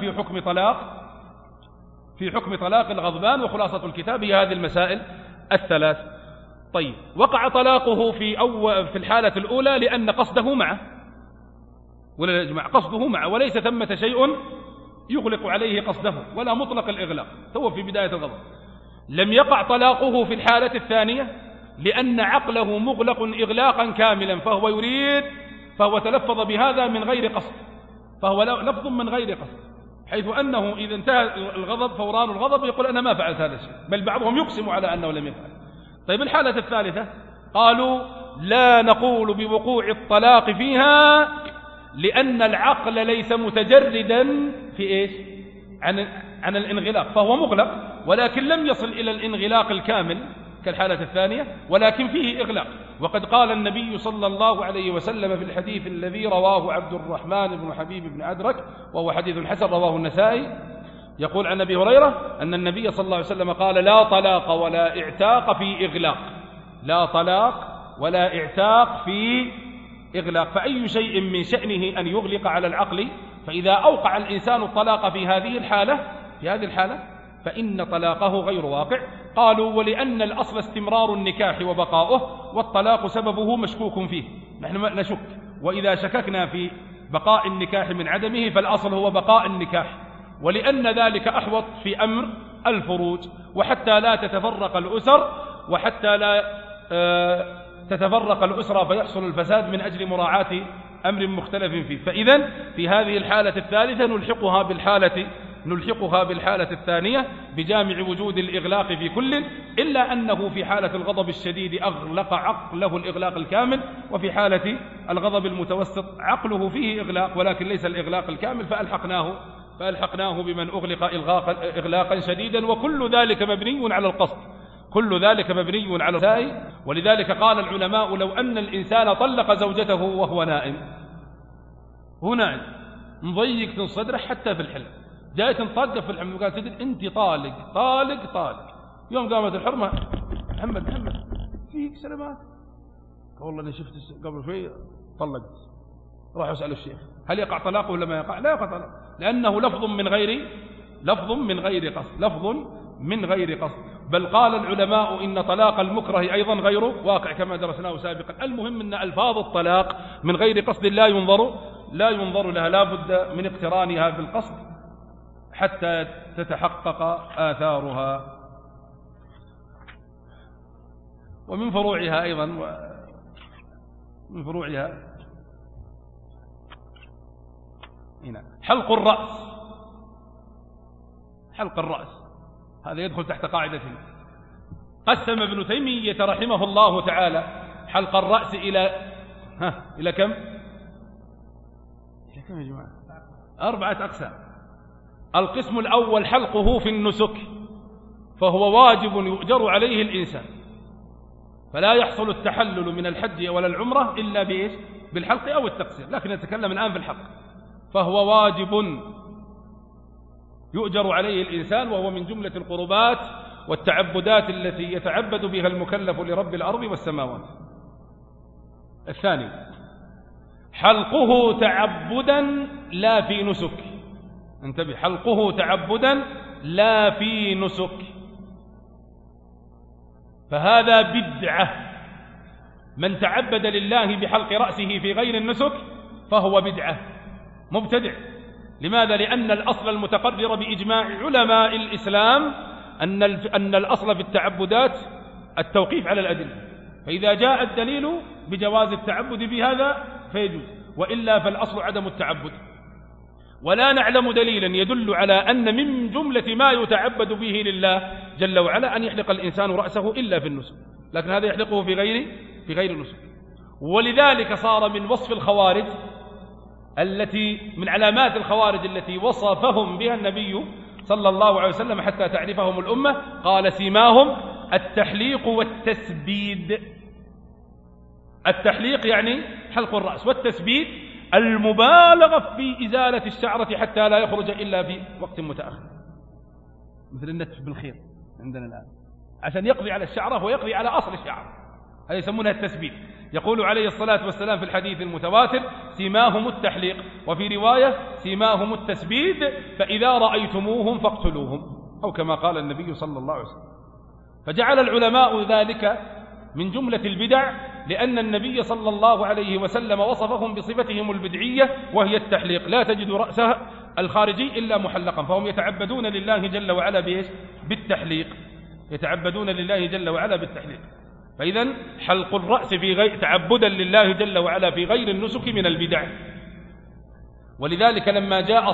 Speaker 1: في حكم طلاق الغضبان، وخلاصة الكتاب هي هذه المسائل الثلاث. طيب، وقع طلاقه في الحالة الأولى لأن قصده معه، ولا يجمع قصده معه، وليس ثمة شيء يغلق عليه قصده ولا مطلق الإغلاق، هو في بداية الغضب. لم يقع طلاقه في الحالة الثانية لأن عقله مغلق إغلاقا كاملا، فهو تلفظ بهذا من غير قصد، فهو لفظ من غير قصد، حيث أنه إذا انتهى الغضب فوران الغضب يقول أنا ما فعلت هذا الشيء، بل بعضهم يقسم على أنه لم يفعل. طيب، الحالة الثالثة قالوا لا نقول بوقوع الطلاق فيها لأن العقل ليس متجردا في إيش؟ عن الانغلاق، فهو مغلق ولكن لم يصل إلى الانغلاق الكامل كالحالة الثانية، ولكن فيه إغلاق. وقد قال النبي صلى الله عليه وسلم في الحديث الذي رواه عبد الرحمن بن حبيب بن أدرك وهو حديث حسن رواه النسائي، يقول عن أبي هريرة أن النبي صلى الله عليه وسلم قال لا طلاق ولا اعتاق في إغلاق، لا طلاق ولا اعتاق في إغلاق، فأي شيء من شأنه أن يغلق على العقل، فإذا أوقع الإنسان الطلاق في هذه الحالة فإن طلاقه غير واقع. قالوا ولأن الأصل استمرار النكاح وبقاؤه، والطلاق سببه مشكوك فيه، نحن نشك، وإذا شككنا في بقاء النكاح من عدمه فالأصل هو بقاء النكاح، ولأن ذلك أحوط في أمر الفروج، وحتى لا تتفرق الأسر، وحتى لا تتفرق الأسرة فيحصل الفساد من أجل مراعاة أمر مختلف فيه. فإذن في هذه الحالة الثالثة نلحقها بالحالة الثانية بجامع وجود الإغلاق في كل، إلا أنه في حالة الغضب الشديد أغلق عقله الإغلاق الكامل، وفي حالة الغضب المتوسط عقله فيه إغلاق ولكن ليس الإغلاق الكامل، فألحقناه بمن أغلق إغلاقا شديدا. وكل ذلك مبني على القصد، كل ذلك مبني على السائي. ولذلك قال العلماء لو أن الإنسان طلق زوجته وهو نائم، هو نائم مضيق من صدره حتى في الحلم، جاءت طاقة في الحلم وقالت سيدي أنت طالق طالق طالق. يوم قامت الحرمة محمد فيك سلامات، قال والله أنا شفت قبل شوي طلقت. راح أسأل الشيخ هل يقع طلاقه ولا ما يقع؟ لا يقع طلاق، لأنه لفظ من غير قصد. بل قال العلماء إن طلاق المكره أيضا غير واقع كما درسناه سابقا. المهم أن ألفاظ الطلاق من غير قصد لا ينظر لها، لا بد من اقترانها بالقصد حتى تتحقق آثارها. ومن فروعها أيضا هنا حلق الرأس، هذا يدخل تحت قاعدة. قسم ابن تيمية رحمه الله تعالى حلق الرأس إلى كم يا جماعة؟ 4 أقسام. القسم الأول حلقه في النسك، فهو واجب يؤجر عليه الإنسان، فلا يحصل التحلل من الحج ولا العمرة إلا بالحلق أو التقصير، لكن نتكلم الآن بالحلق. فهو واجب يؤجر عليه الإنسان، وهو من جملة القربات والتعبدات التي يتعبد بها المكلف لرب الأرض والسماوات. الثاني حلقه تعبدا لا في نسك، انتبه، حلقه تعبدا لا في نسك، فهذا بدعة. من تعبد لله بحلق رأسه في غير النسك فهو بدعة مبتدع. لماذا؟ لأن الأصل المتقرر بإجماع علماء الإسلام أن الأصل في التعبدات التوقيف على الأدلة، فإذا جاء الدليل بجواز التعبد بهذا فيجوز، وإلا فالأصل عدم التعبد. ولا نعلم دليلا يدل على أن من جملة ما يتعبد به لله جل وعلا أن يحلق الإنسان رأسه إلا في النسك، لكن هذا يحلقه في غير النسك. ولذلك صار من وصف الخوارج من علامات الخوارج التي وصفهم بها النبي صلى الله عليه وسلم حتى تعرفهم الأمة، قال سيماهم التحليق والتسبيد. التحليق يعني حلق الرأس، والتسبيد المبالغة في إزالة الشعرة حتى لا يخرج إلا في وقت متأخر، مثل النتف بالخير عندنا الآن، عشان يقضي على الشعرة ويقضي على أصل الشعرة، هذا يسمونها التسبيد. يقول عليه الصلاة والسلام في الحديث المتواتر سيماهم التحليق، وفي رواية سيماهم التسبيد، فإذا رأيتموهم فاقتلوهم، أو كما قال النبي صلى الله عليه وسلم. فجعل العلماء ذلك من جملة البدع، لأن النبي صلى الله عليه وسلم وصفهم بصفتهم البدعية وهي التحليق، لا تجد رأسه الخارجي إلا محلقا، فهم يتعبدون لله جل وعلا بالتحليق، يتعبدون لله جل وعلا بالتحليق. فإذن حلق الرأس تعبدا لله جل وعلا في غير النسك من البدع. ولذلك لما جاء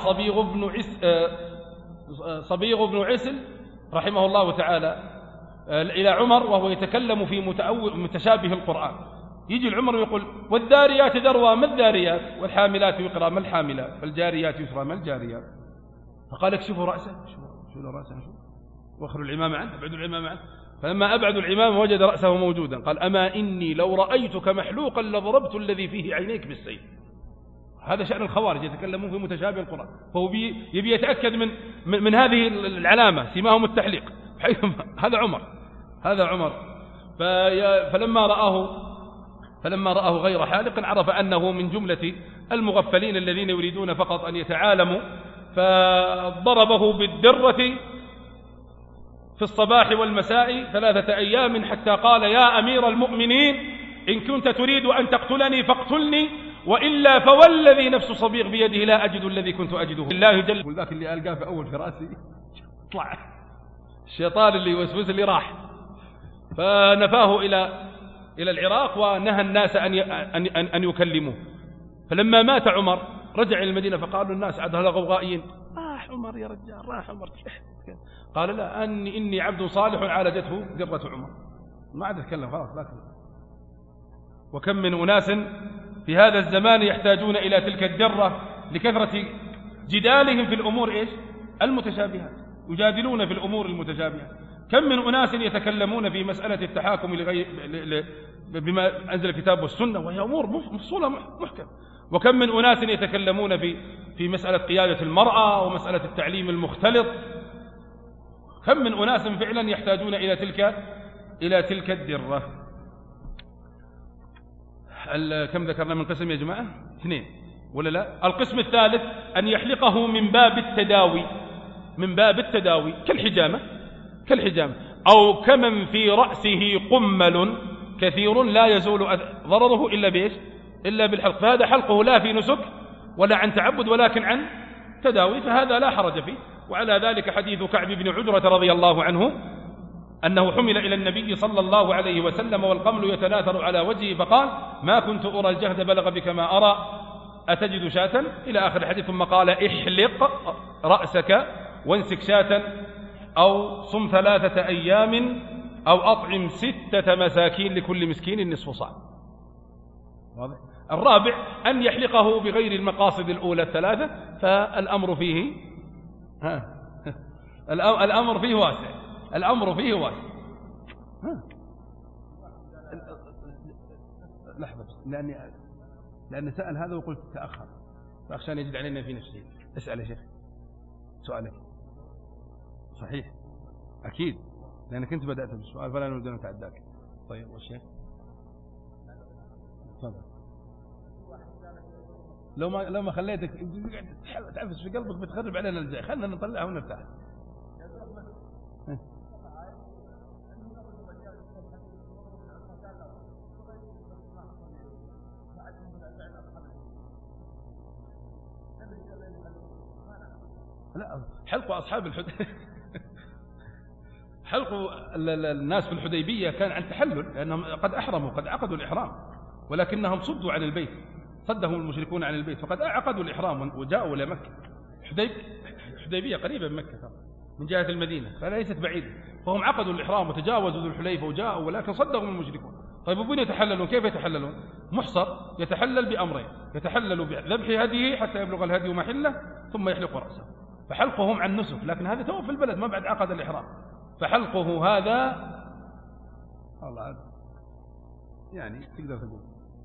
Speaker 1: صبيغ بن عسل رحمه الله تعالى إلى عمر وهو يتكلم في متشابه القرآن، يجي العمر ويقول والذاريات ذروا ما الذاريات، والحاملات وقرا ما الحاملات، والجاريات يسرا ما الجاريات. فقال اكشفوا رأسه، شو رأسه، واخروا العمامة عنه، ابعدوا العمامة عنه. فلما أبعدوا العمامة وجد رأسه موجودا، قال أما إني لو رأيتك محلوقا لضربت الذي فيه عينيك بالسيف. هذا شأن الخوارج، يتكلمون في متشابه القرآن، فهو يبي يتأكد من هذه العلامة سماهم التحليق. هذا عمر فلما رآه غير حالق عرف أنه من جملة المغفلين الذين يريدون فقط أن يتعالموا، فضربه بالدرة في الصباح والمساء 3 أيام، حتى قال يا أمير المؤمنين إن كنت تريد أن تقتلني فاقتلني، وإلا فوالذي نفس صبيغ بيده لا أجد الذي كنت أجده الله جل. وذاك اللي ألقاه في أول في رأسي طلع الشيطان اللي يوسوس اللي راح، فنفاه إلى العراق ونهى الناس أن يكلموه. فلما مات عمر رجع إلى المدينة فقالوا الناس عاد هذا غوغائيين، راح عمر يا رجال راح عمر. قال لا، إني عبد صالح عالجته ذرة عمر، ما عاد يتكلم خلاص لا كلام. وكم من أناس في هذا الزمان يحتاجون إلى تلك الدرة لكثرة جدالهم في الأمور المتشابهات، يجادلون في الأمور المتشابهة. كم من أناس يتكلمون في مسألة التحاكم بما أنزل الكتاب والسنة وهي أمور مفصولة محكم. وكم من أناس يتكلمون في مسألة قيادة المرأة ومسألة التعليم المختلط. كم من أناس فعلا يحتاجون إلى تلك الدرة. كم ذكرنا من قسم يا جماعة؟ 2 ولا لا؟ القسم الثالث أن يحلقه من باب التداوي كالحجامة أو كمن في رأسه قمل كثير لا يزول ضرره إلا بالحلق، فهذا حلقه لا في نسك ولا عن تعبد ولكن عن تداوي، فهذا لا حرج فيه. وعلى ذلك حديث كعب بن عجرة رضي الله عنه أنه حمل إلى النبي صلى الله عليه وسلم والقمل يتناثر على وجهه فقال ما كنت أرى الجهد بلغ بك ما أرى أتجد شاة إلى آخر الحديث. ثم قال احلق رأسك وانسك شاة أو صم 3 أيام أو أطعم 6 مساكين لكل مسكين نصف صاع. واضح؟ الرابع أن يحلقه بغير المقاصد الأولى 3، فالأمر فيه الأمر فيه واسع. لحظة لأن سأل هذا وقلت تأخر فأخشى أن يجد علينا في نفسه. اسأل يا شيخ سؤالك صحيح أكيد لأنك أنت بدأت بالسؤال فلا نريد أن نتعداك. طيب والشيخ تفضل. لو ما خليتك تعفس في قلبك بتخرب علينا الجاي، خلنا نطلعها ونرتاح. لا حلق أصحاب حلق الناس في الحديبية كان عن تحلل لأنهم قد أحرموا قد عقدوا الإحرام، ولكنهم صدوا عن البيت، صدهم المشركون عن البيت فقد عقدوا الإحرام وجاءوا إلى مكة. حديبية قريبة من مكة من جهة المدينة فليست بعيدة، فهم عقدوا الإحرام وتجاوزوا ذو الحليفة وجاءوا ولكن صدهم المشركون. طيب وين يتحللون؟ كيف يتحللون؟ محصر يتحلل بأمرين، يتحلل بذبح هديه حتى يبلغ الهدي محله ثم يحلق رأسه، فحلقهم عن نسك، لكن هذا تو في البلد ما بعد عقد الإحرام، فحلقه هذا الله يعني تقدر تقول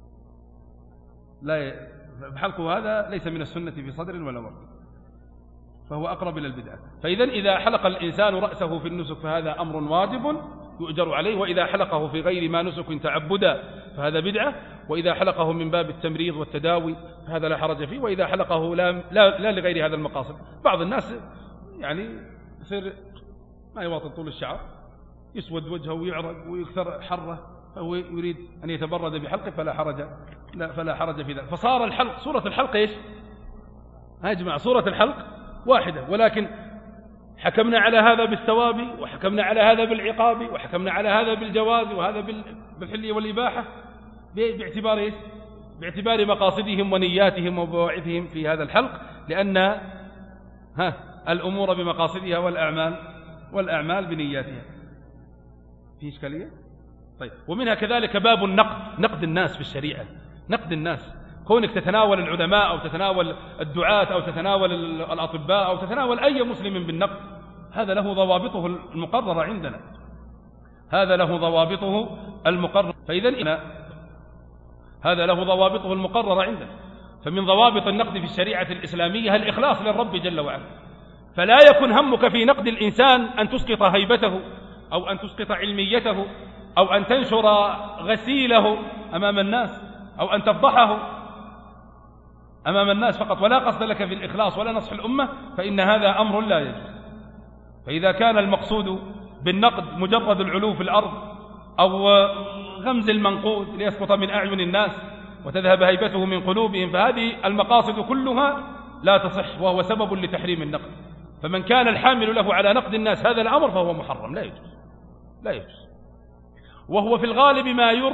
Speaker 1: لا حلقه هذا ليس من السنة في صدر ولا ورد، فهو أقرب إلى البدعة. فإذا إذا حلق الإنسان رأسه في النسك فهذا أمر واجب يؤجر عليه، وإذا حلقه في غير ما نسك تعبدا فهذا بدعة، وإذا حلقه من باب التمريض والتداوي فهذا لا حرج فيه، وإذا حلقه لا لغير هذا المقاصد. بعض الناس يعني يصير ما يواطن طول الشعر، يسود وجهه ويعرق ويكثر حره، فهو يريد أن يتبرد بحلقه فلا حرج في ذلك. فصار الحلق صورة الحلق إيش؟ يا جماعة صورة الحلق واحدة، ولكن حكمنا على هذا بالثواب وحكمنا على هذا بالعقاب وحكمنا على هذا بالجواز وهذا بالحل والإباحة باعتبار إيش؟ باعتبار مقاصدهم ونياتهم وبواعثهم في هذا الحلق، لأن الأمور بمقاصدها والأعمال بنياتها. في إشكالية؟ طيب. ومنها كذلك باب نقد الناس في الشريعة، نقد الناس، كونك تتناول العلماء أو تتناول الدعاة أو تتناول الأطباء أو تتناول أي مسلم بالنقد، هذا له ضوابطه المقررة عندنا، هذا له ضوابطه المقررة. فإذا هذا له ضوابطه المقررة عندنا. فمن ضوابط النقد في الشريعة الإسلامية الإخلاص للرب جل وعلا، فلا يكن همك في نقد الإنسان أن تسقط هيبته أو أن تسقط علميته أو أن تنشر غسيله أمام الناس أو أن تفضحه أمام الناس فقط، ولا قصد لك في الإخلاص ولا نصح الأمة، فإن هذا أمر لا يجوز. فإذا كان المقصود بالنقد مجرد العلو في الأرض أو غمز المنقود ليسقط من أعين الناس وتذهب هيبته من قلوبهم، فهذه المقاصد كلها لا تصح، وهو سبب لتحريم النقد. فمن كان الحامل له على نقد الناس هذا الأمر فهو محرم، لا يجوز. وهو في الغالب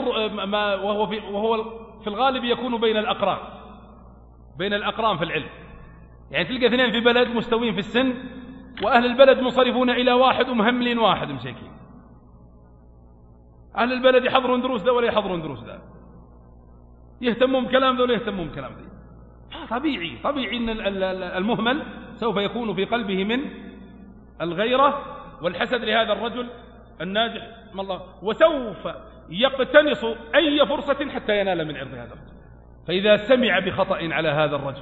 Speaker 1: وهو في الغالب يكون بين الأقران في العلم. يعني تلقى اثنين في بلد مستوين في السن، وأهل البلد منصرفون إلى واحد ومهملين واحد مساكين. أهل البلد يحضرون دروس ذا ولا يحضرون دروس ذا، يهتمون بكلام ذا ولا يهتمون بكلام ذا. طبيعي أن المهمل سوف يكون في قلبه من الغيرة والحسد لهذا الرجل الناجح من الله، وسوف يقتنص أي فرصة حتى ينال من عرض هذا الرجل. فإذا سمع بخطأ على هذا الرجل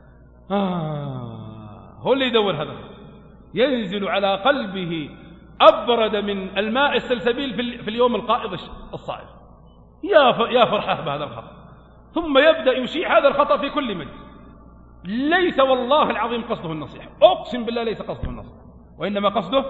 Speaker 1: هو اللي يدور هذا الرجل، ينزل على قلبه أبرد من الماء السلسبيل في اليوم القائض الصائب. يا فرحة بهذا الخطأ، ثم يبدأ يشيع هذا الخطأ في كل مجلس. ليس والله العظيم قصده النصيحة، أقسم بالله ليس قصده النصيحة، وإنما قصده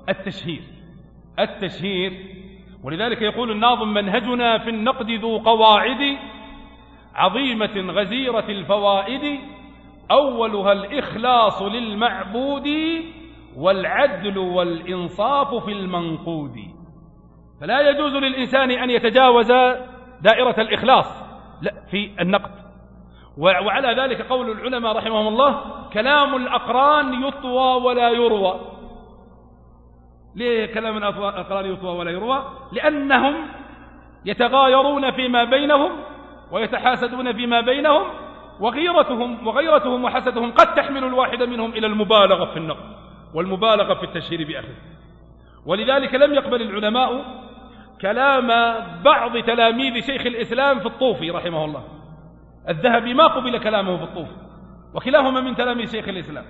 Speaker 1: التشهير. ولذلك يقول الناظم: منهجنا في النقد ذو قواعد عظيمة غزيرة الفوائد، أولها الإخلاص للمعبود والعدل والإنصاف في المنقود. فلا يجوز للإنسان أن يتجاوز دائرة الإخلاص في النقد. وعلى ذلك قول العلماء رحمهم الله: كلام الأقران يطوى ولا يروى. ليه كلام الأقران يطوى ولا يروى؟ لأنهم يتغايرون فيما بينهم ويتحاسدون فيما بينهم، وغيرتهم وحسدهم قد تحمل الواحد منهم إلى المبالغة في النقد والمبالغة في التشهير بأخيه. ولذلك لم يقبل العلماء كلام بعض تلاميذ شيخ الإسلام في الطوفي رحمه الله. الذهبي ما قبل كلامه في الطوفي، وكلاهما من تلاميذ شيخ الإسلام.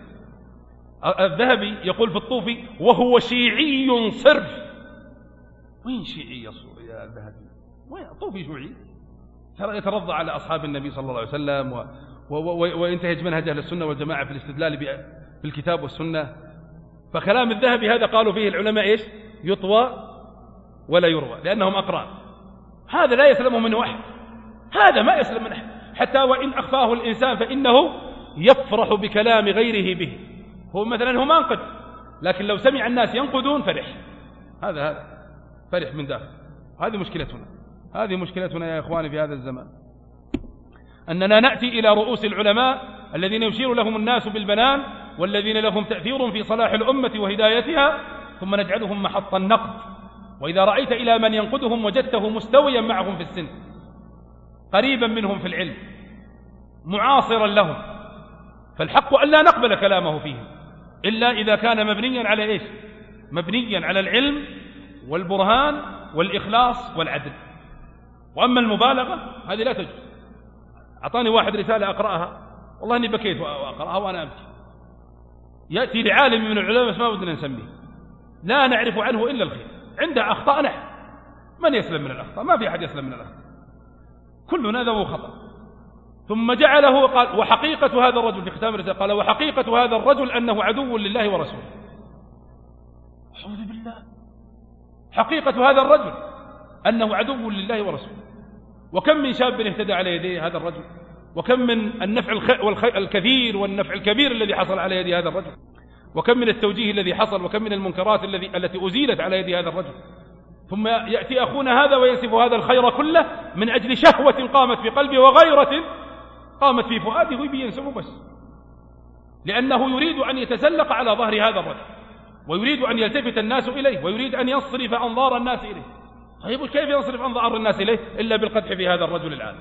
Speaker 1: الذهبي يقول في الطوفي: وهو شيعي صرف. وين شيعي يا الذهبي؟ وين الطوفي شيعي؟ يترضى على أصحاب النبي صلى الله عليه وسلم وينتهج منهج أهل السنة والجماعة في الاستدلال بالكتاب والسنة. فكلام الذهبي هذا قالوا فيه العلماء إيش؟ يطوى ولا يروى، لأنهم أقران. هذا لا يسلمه منه أحد، هذا ما يسلم من أحد، حتى وإن أخفاه الإنسان فإنه يفرح بكلام غيره به. هو مثلا هو ما انقد، لكن لو سمع الناس ينقدون فرح، هذا فرح من داخل. هذه مشكلتنا يا إخواني في هذا الزمان، أننا نأتي إلى رؤوس العلماء الذين يشير لهم الناس بالبنان، والذين لهم تأثير في صلاح الأمة وهدايتها، ثم نجعلهم محط النقد. وإذا رأيت إلى من ينقدهم وجدته مستويا معهم في السن، قريبا منهم في العلم، معاصرا لهم، فالحق أن لا نقبل كلامه فيهم إلا إذا كان مبنيا على إيش؟ مبنيا على العلم والبرهان والإخلاص والعدل. وأما المبالغة هذه لا تجوز. أعطاني واحد رسالة أقرأها، والله أني بكيت وأقرأها وأنا أبكي. يأتي لعالم من العلماء ما بدنا نسميه، لا نعرف عنه إلا الخير، عنده أخطاء نحن، من يسلم من الأخطاء؟ ما في أحد يسلم من الأخطاء، كلنا ذو خطأ. ثم جعله قال: وحقيقة هذا الرجل، في ختام الرسالة قال: وحقيقة هذا الرجل أنه عدو لله ورسوله. أعوذ بالله. حقيقة هذا الرجل أنه عدو لله ورسوله. وكم من شاب اهتدى على يديه هذا الرجل، وكم من النفع الكثير والنفع الكبير الذي حصل على يد هذا الرجل، وكم من التوجيه الذي حصل، وكم من المنكرات التي أزيلت على يد هذا الرجل. ثم يأتي أخونا هذا وينسف هذا الخير كله من أجل شهوة قامت في قلبه وغيرة قامت في فؤاده، وينسفه بس لأنه يريد أن يتسلق على ظهر هذا الرجل، ويريد أن يلتفت الناس إليه، ويريد أن يصرف أنظار الناس إليه. طيب كيف يصرف أنظار الناس إليه إلا بالقدح في هذا الرجل العالم؟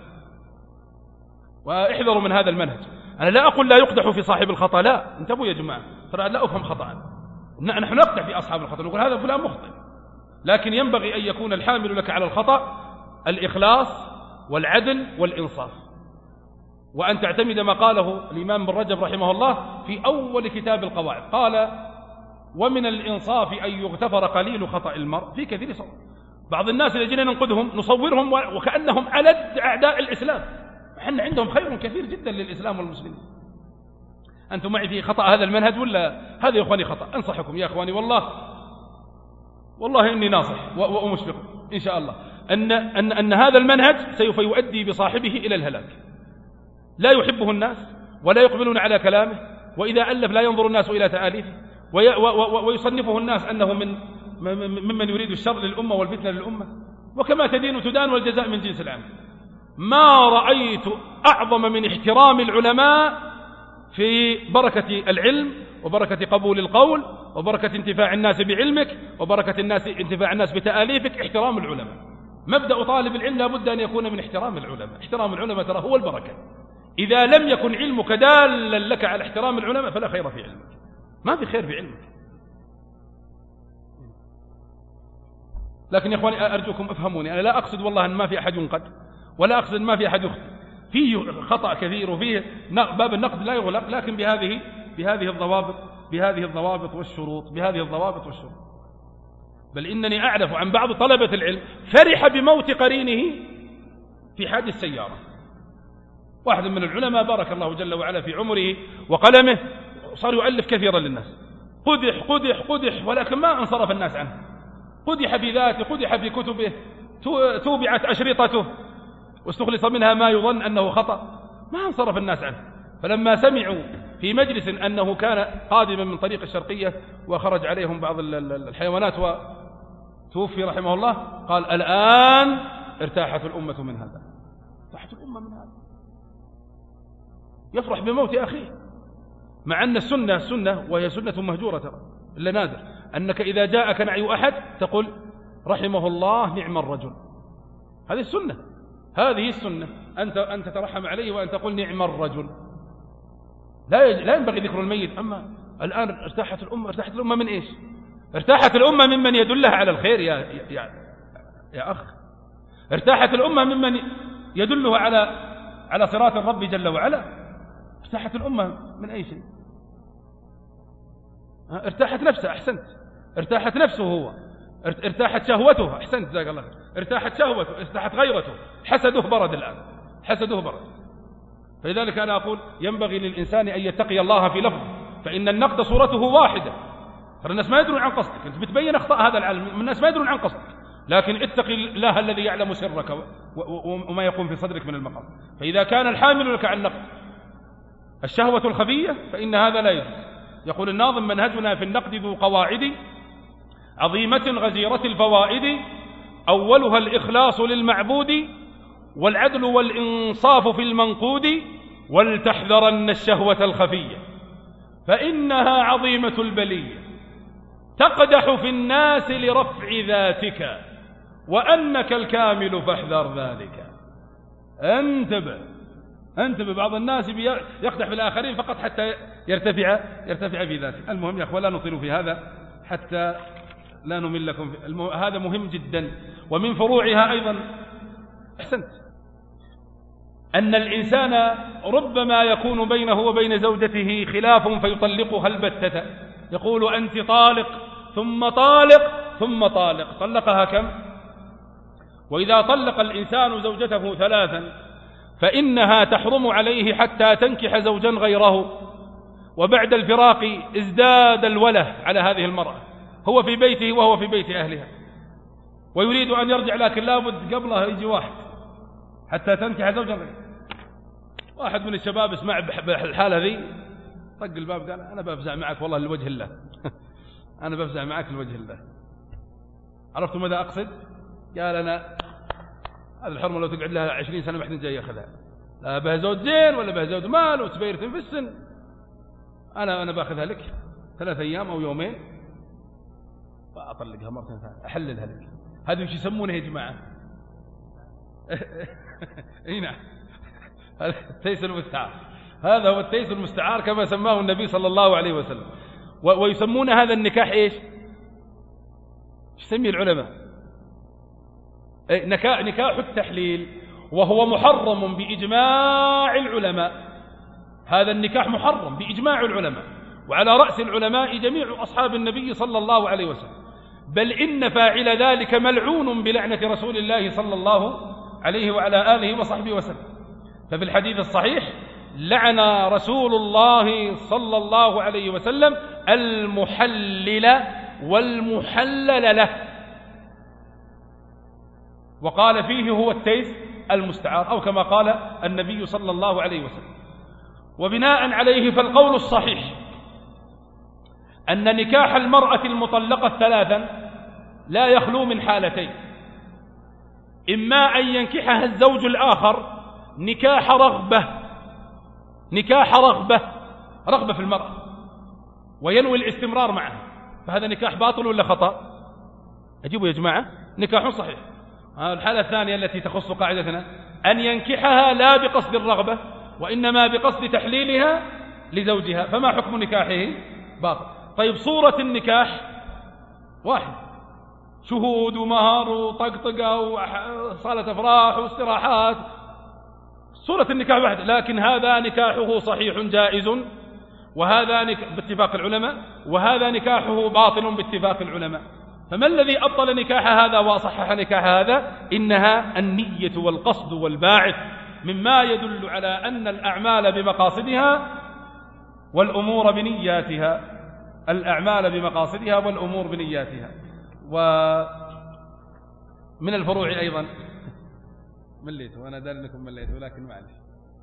Speaker 1: واحذروا من هذا المنهج. أنا لا أقول لا يقدح في صاحب الخطأ، لا، انتبهوا يا جماعة، ترى لا أفهم خطأ، نحن نقدح في أصحاب الخطأ، نقول هذا فلان مخطئ، لكن ينبغي أن يكون الحامل لك على الخطأ الإخلاص والعدل والإنصاف، وأن تعتمد ما قاله الإمام ابن رجب رحمه الله في أول كتاب القواعد، قال: ومن الإنصاف أن يغتفر قليل خطأ المرء في كثير صواب. بعض الناس الذين ننقدهم نصورهم وكأنهم ألد أعداء الإسلام، احنا عندهم خير كثير جدا للإسلام والمسلمين. أنتم معي في خطأ هذا المنهج ولا هذا يا إخواني خطأ؟ أنصحكم يا إخواني، والله إني ناصح ومشفق إن شاء الله أن هذا المنهج سوف يؤدي بصاحبه إلى الهلاك. لا يحبه الناس ولا يقبلون على كلامه، وإذا ألف لا ينظر الناس إلى تآليفه، ويصنفه الناس أنه ممن يريد الشر للأمة والفتنة للأمة. وكما تدين تدان والجزاء من جنس العمل. ما رأيت أعظم من احترام العلماء في بركة العلم وبركة قبول القول وبركة انتفاع الناس بعلمك وبركة انتفاع الناس بتآليفك احترام العلماء. مبدأ طالب العلم لا بد أن يكون من احترام العلماء. احترام العلماء ترى هو البركة. إذا لم يكن علمك دالا لك على احترام العلماء فلا خير في علمك، ما في خير في علمك. لكن يا إخواني أرجوكم افهموني، أنا لا أقصد والله أن ما في أحد ينقد، ولا أقصد أن ما في أحد يخطئ، فيه خطأ كثير وفيه باب النقد لا يغلق، لكن بهذه الضوابط والشروط، بل إنني أعرف عن بعض طلبة العلم فرح بموت قرينه في حادث سيارة. واحد من العلماء بارك الله جل وعلا في عمره وقلمه صار يؤلف كثيرا للناس، قدح ولكن ما انصرف الناس عنه، قدح في ذاته، قدح في كتبه، توبعت أشرطته واستخلص منها ما يظن أنه خطأ، ما انصرف الناس عنه. فلما سمعوا في مجلس أنه كان قادما من طريق الشرقية وخرج عليهم بعض الحيوانات وتوفي رحمه الله، قال الآن ارتاحت الأمة من هذا، ارتاحت الأمة من هذا. يفرح بموت أخيه، مع أن السنة وهي سنة مهجورة ترى إلا نادر أنك إذا جاءك نعي أحد تقول رحمه الله نعم الرجل. هذه السنة أن تترحم عليه وأن تقول نعم الرجل. لا ينبغي ذكر الميت. أما الآن ارتاحت الأمة من إيش؟ ارتاحت الأمة ممن يدلها على الخير يا أخ. ارتاحت الأمة ممن يدلها على صراط الرب جل وعلا. ارتاحت الأمة من أي شيء؟ ارتاحت نفسه، أحسنت، ارتاحت نفسه هو، ارتاحت شهوته، أحسنت جزاك الله، ارتاحت شهوته، ارتاحت غيرته، حسده برد الآن، حسده برد. فلذلك أنا أقول ينبغي للإنسان أن يتقي الله في لفظه، فإن النقد صورته واحدة. ترى الناس ما يدرون عن قصدك، أنت بتبين أخطاء هذا العالم، الناس ما يدرون عن قصدك، لكن اتقي الله الذي يعلم سرك وما يقوم في صدرك من المقام. فإذا كان الحامل لك عن نقد الشهوة الخفية فإن هذا لا يجوز. يقول الناظم منهجنا في النقد ذو قواعد عظيمة غزيرة الفوائد، أولها الإخلاص للمعبود والعدل والإنصاف في المنقود، ولتحذرن الشهوة الخفية فإنها عظيمة البلية، تقدح في الناس لرفع ذاتك وأنك الكامل فاحذر ذلك. انتبه بعض الناس يقدح في الآخرين فقط حتى يرتفع في ذاته. المهم يا أخوة لا نطيل في هذا حتى لا نملكم هذا مهم جدا. ومن فروعها أيضا أحسنت أن الإنسان ربما يكون بينه وبين زوجته خلاف فيطلقها البتة، يقول أنت طالق ثم طالق ثم طالق، طلقها كم؟ وإذا طلق الإنسان زوجته 3 فإنها تحرم عليه حتى تنكح زوجا غيره، وبعد الفراق ازداد الوله على هذه المرأة، هو في بيته وهو في بيت أهلها، ويريد أن يرجع لكن لابد قبلها يجي واحد حتى تنكح زوجا غيره. واحد من الشباب اسمع بالحالة ذي طق الباب قال أنا بفزع معك والله لوجه الله أنا بفزع معك لوجه الله. عرفتوا ماذا أقصد؟ قال أنا هذه الحرمة لو تقعد لها 20 سنة ما حد جاي ياخذها، لا بها زوج زين ولا بها زوج مال وسبيرة في السن، أنا باخذها لك 3 أيام أو يومين فأطلقها مرتين ثانية أحللها لك. هذا وش يسمونه يا جماعة؟ نعم التيس المستعار، هذا هو التيس المستعار كما سماه النبي صلى الله عليه وسلم. ويسمون هذا النكاح إيش؟ يسميه العلماء نكاح التحليل، وهو محرم بإجماع العلماء. هذا النكاح محرم بإجماع العلماء، وعلى رأس العلماء جميع أصحاب النبي صلى الله عليه وسلم، بل إن فاعل ذلك ملعون بلعنة رسول الله صلى الله عليه وعلى آله وصحبه وسلم. ففي الحديث الصحيح لعن رسول الله صلى الله عليه وسلم المحلل والمحلل له، وقال فيه هو التيس المستعار، أو كما قال النبي صلى الله عليه وسلم. وبناء عليه فالقول الصحيح أن نكاح المرأة المطلقة 3 لا يخلو من حالتين:
Speaker 2: إما أن ينكحها الزوج الآخر نكاح رغبة، رغبة في المرأة وينوي الاستمرار معها، فهذا نكاح باطل ولا خطأ؟ أجيبوا يا جماعة، نكاح صحيح. الحالة الثانية التي تخص قاعدتنا أن ينكحها لا بقصد الرغبة وإنما بقصد تحليلها لزوجها، فما حكم نكاحه؟ باطل. طيب صورة النكاح واحد، شهود ومهر وطقطقة وصالة أفراح واستراحات، صورة النكاح واحد، لكن هذا نكاحه صحيح جائز وهذا باتفاق العلماء، وهذا نكاحه باطل باتفاق العلماء. فما الذي أبطل نكاح هذا وصحح نكاح هذا؟ إنها النية والقصد والباعث، مما يدل على أن الأعمال بمقاصدها والأمور بنياتها، الأعمال بمقاصدها والأمور بنياتها. ومن الفروع أيضا مليت، وأنا دار أنكم مليت ولكن معلش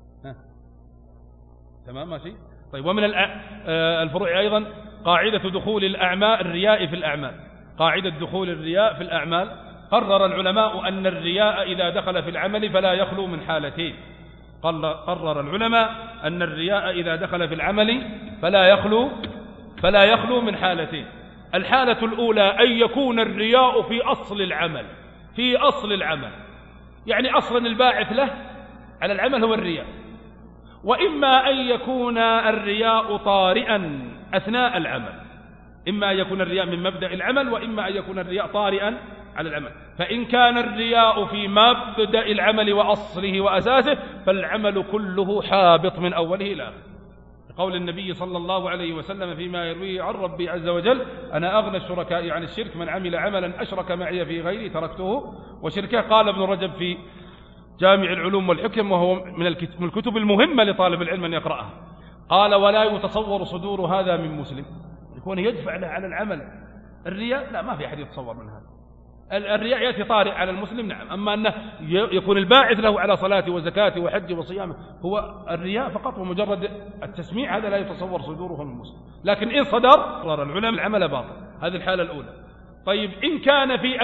Speaker 2: تمام ماشي. طيب ومن الفروع أيضا قاعدة دخول الرياء في الأعمال، قاعدة دخول الرياء في الأعمال. قرر العلماء أن الرياء إذا دخل في العمل فلا يخلو من حالتين، قرر العلماء أن الرياء إذا دخل في العمل فلا يخلو من حالتين. الحالة الأولى أن يكون الرياء في أصل العمل، يعني أصلا الباعث له على العمل هو الرياء، وإما أن يكون الرياء طارئا أثناء العمل، إما أن يكون الرياء من مبدأ العمل وإما أن يكون الرياء طارئا على العمل. فإن كان الرياء في مبدأ العمل وأصله وأساسه فالعمل كله حابط من أوله إلى آخره، قول النبي صلى الله عليه وسلم فيما يرويه عن ربي عز وجل: أنا أغنى الشركاء عن الشرك، من عمل عملا أشرك معي في غيري تركته وشركه. قال ابن رجب في جامع العلوم والحكم، وهو من الكتب المهمة لطالب العلم أن يقرأها، قال: ولا يتصور صدور هذا من مسلم، يكون يدفع له على العمل الرياء، لا، ما في أحد يتصور من هذا. الرياء يأتي طارئ على المسلم، نعم، أما أنه يكون الباعث له على صلاته وزكاته وحجه وصيامه هو الرياء فقط ومجرد التسميع، هذا لا يتصور صدوره من المسلم. لكن إن صدر قرر العلماء العمل باطل، هذه الحالة الأولى. طيب إن كان في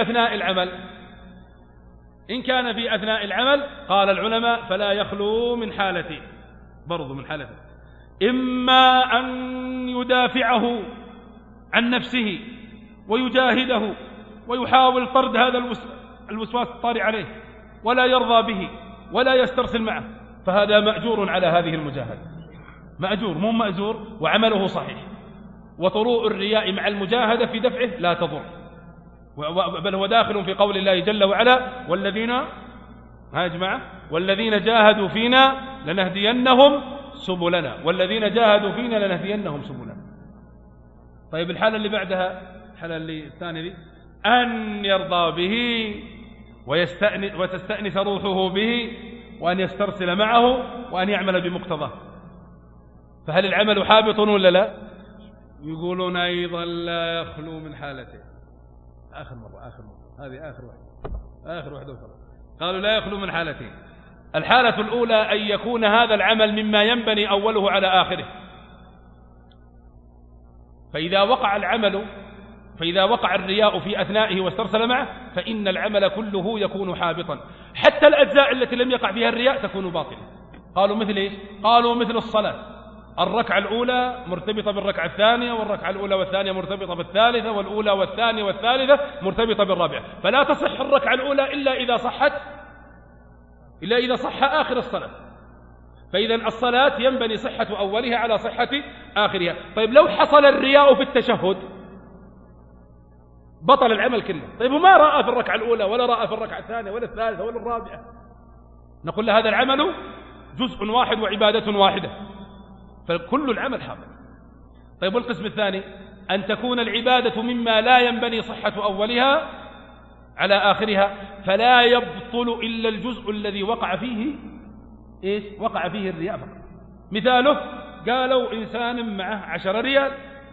Speaker 2: أثناء العمل قال العلماء فلا يخلو من حالتين، برضو من حالتين: إما أن يدافعه عن نفسه ويجاهده ويحاول طرد هذا الوسواس الطارئ عليه ولا يرضى به ولا يسترسل معه، فهذا مأجور على هذه المجاهدة، مأجور مو مأجور، وعمله صحيح. وطروء الرياء مع المجاهدة في دفعه لا تضر، بل هو داخل في قول الله جل وعلا: والذين جاهدوا فينا لنهدينهم سبلنا، والذين جاهدوا فينا لنهدينهم سبلنا. طيب الحالة اللي بعدها، الحالة اللي الثانية دي: أن يرضى به وتستأنس روحه به وأن يسترسل معه وأن يعمل بمقتضاه. فهل العمل حابط ولا لا؟ يقولون أيضا لا يخلو من حالتين. آخر مرة هذه آخر واحدة وخلاص. قالوا لا يخلو من حالتين: الحالة الأولى أن يكون هذا العمل مما ينبني أوله على آخره، فإذا وقع الرياء في أثنائه واسترسل معه فإن العمل كله يكون حابطا، حتى الأجزاء التي لم يقع فيها الرياء تكون باطلة. قالوا مثل إيش؟ قالوا مثل الصلاة، الركعة الأولى مرتبطة بالركعة الثانية، والركعة الأولى والثانية مرتبطة بالثالثة، والأولى والثانية والثالثة مرتبطة بالرابعة، فلا تصح الركعة الأولى إلا إذا صح آخر الصلاة. فإذا الصلاة ينبني صحة أولها على صحة آخرها. طيب لو حصل الرياء في التشهد بطل العمل كله. طيب وما رأى في الركعة الأولى ولا رأى في الركعة الثانية ولا الثالثة ولا الرابعة، نقول له هذا العمل جزء واحد وعبادة واحدة، فكل العمل حاضر. طيب والقسم الثاني: أن تكون العبادة مما لا ينبني صحة أولها على آخرها، فلا يبطل إلا الجزء الذي وقع فيه الرياء فقط. مثاله: قالوا إنسان معه 10 ريال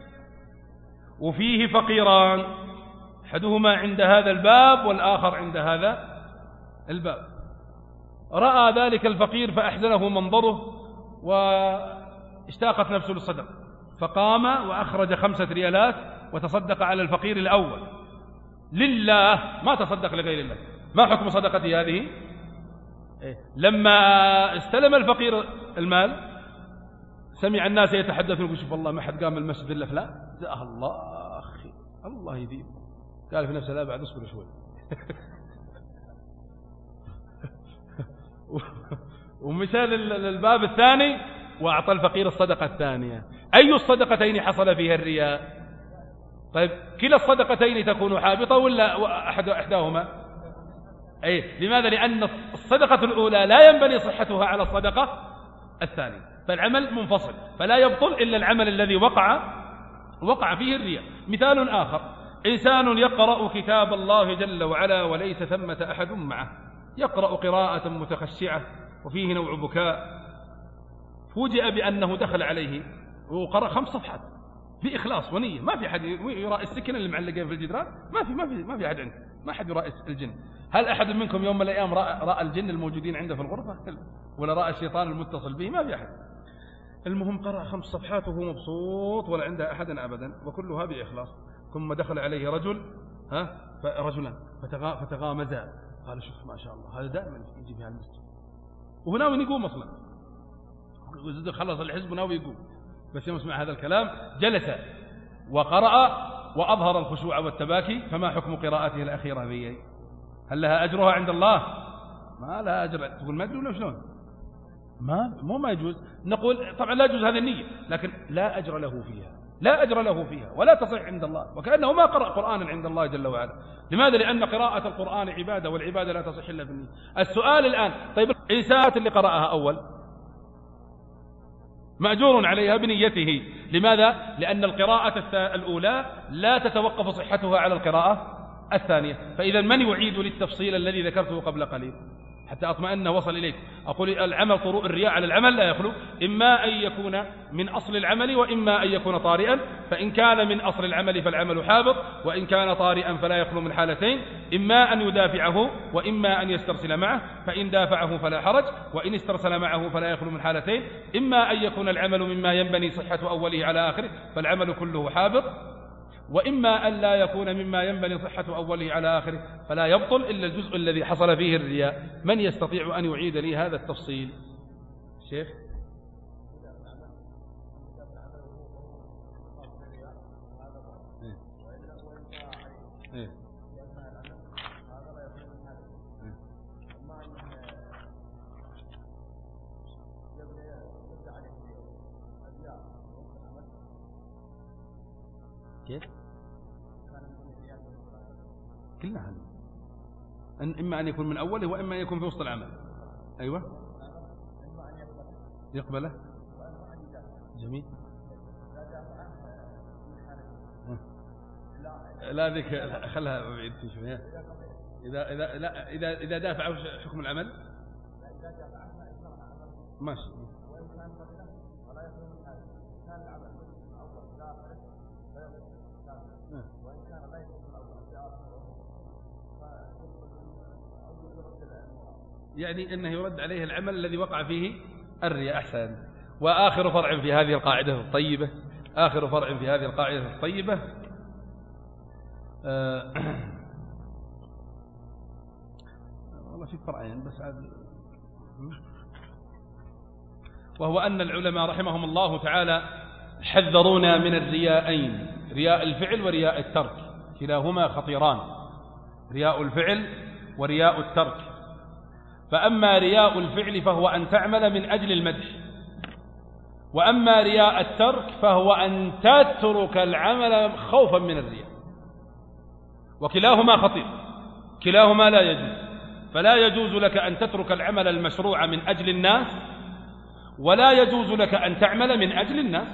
Speaker 2: وفيه فقيران، أحدهما عند هذا الباب والآخر عند هذا الباب، رأى ذلك الفقير فأحزنه منظره واشتاقت نفسه للصدق، فقام وأخرج 5 ريالات وتصدق على الفقير الأول لله، ما تصدق لغير الله، ما حكم صدقتي هذه؟ لما استلم الفقير المال سمع الناس يتحدثون يقول شوف والله ما حد قام المسجد إلا فلان، جزاه الله أخي الله يديم، قال في نفسه لا بعد اصبر شوي. ومثال الباب الثاني وأعطى الفقير الصدقة الثانية. أي الصدقتين حصل فيها الرياء؟ طيب كلا الصدقتين تكون حابطة ولا إحداهما؟ أي لماذا؟ لأن الصدقة الأولى لا ينبني صحتها على الصدقة الثانية، فالعمل منفصل فلا يبطل إلا العمل الذي وقع فيه الرياء. مثال آخر: إنسان يقرأ كتاب الله جل وعلا وليس ثمة أحد معه، يقرأ قراءة متخشعة وفيه نوع بكاء، فوجئ بأنه دخل عليه وقرأ 5 صفحات بإخلاص ونية، ما في أحد يرى السكن اللي معلقين في الجدران، ما في أحد عنده، ما أحد يرى الجن. هل أحد منكم يوم من الأيام رأى الجن الموجودين عنده في الغرفة ولا رأى الشيطان المتصل به؟ ما في أحد. المهم قرأ 5 صفحات وهو مبسوط ولا عنده أحد أبدا، وكلها بإخلاص. ثم دخل عليه رجلان فتغامزا، قال شوف ما شاء الله هذا دائما يجي في المسجد وناوي يقوم أصلا، خلص الحزب وناوي يقوم، بس يوم سمع هذا الكلام جلس وقرأ وأظهر الخشوع والتباكي. فما حكم قراءته الأخيرة ذي؟ هل لها أجرها عند الله؟ ما لها أجر. تقول ما أدري ولا شلون؟ ما يجوز. نقول طبعا لا يجوز هذه النية، لكن لا أجر له فيها ولا تصح عند الله، وكأنه ما قرأ قرآنا عند الله جل وعلا. لماذا؟ لأن قراءة القرآن عبادة، والعبادة لا تصح إلا بالنية. السؤال الآن: طيب الإنسان اللي قرأها أول مأجور عليها بنيته، لماذا؟ لأن القراءة الأولى لا تتوقف صحتها على القراءة الثانية. فإذا من يعيد للتفصيل الذي ذكرته قبل قليل حتى أطمئن وصل إليك؟ أقول العمل طروء الرياء على العمل لا يخلو إما أن يكون من أصل العمل وإما أن يكون طارئا، فإن كان من أصل العمل فالعمل حابط، وإن كان طارئا فلا يخلو من حالتين: إما أن يدافعه وإما أن يسترسل معه، فإن دافعه فلا حرج، وإن استرسل معه فلا يخلو من حالتين: إما أن يكون العمل مما ينبني صحة أوله على آخره فالعمل كله حابط، وإما أن لا يكون مما ينبني صحة أوله على آخره فلا يبطل إلا الجزء الذي حصل فيه الرياء. من يستطيع أن يعيد لي هذا التفصيل؟ شيخ؟ كيف؟ كلها إما أن يكون من أوله وإما أن يكون في وسط العمل. أيوة يقبله. جميل. لا ذيك خلها بعيد شوية. إذا دافع حكم العمل ماشي. يعني أنه يرد عليه العمل الذي وقع فيه الرياء. أحسن. وآخر فرع في هذه القاعدة الطيبة، والله في فرعين بس عاد، وهو أن العلماء رحمهم الله تعالى حذرونا من الرياءين: رياء الفعل ورياء الترك، كلاهما خطيران، رياء الفعل ورياء الترك. فأما رياء الفعل فهو أن تعمل من أجل المدح، وأما رياء الترك فهو أن تترك العمل خوفا من الرياء، وكلاهما خطير، كلاهما لا يجوز. فلا يجوز لك أن تترك العمل المشروع من أجل الناس، ولا يجوز لك أن تعمل من أجل الناس،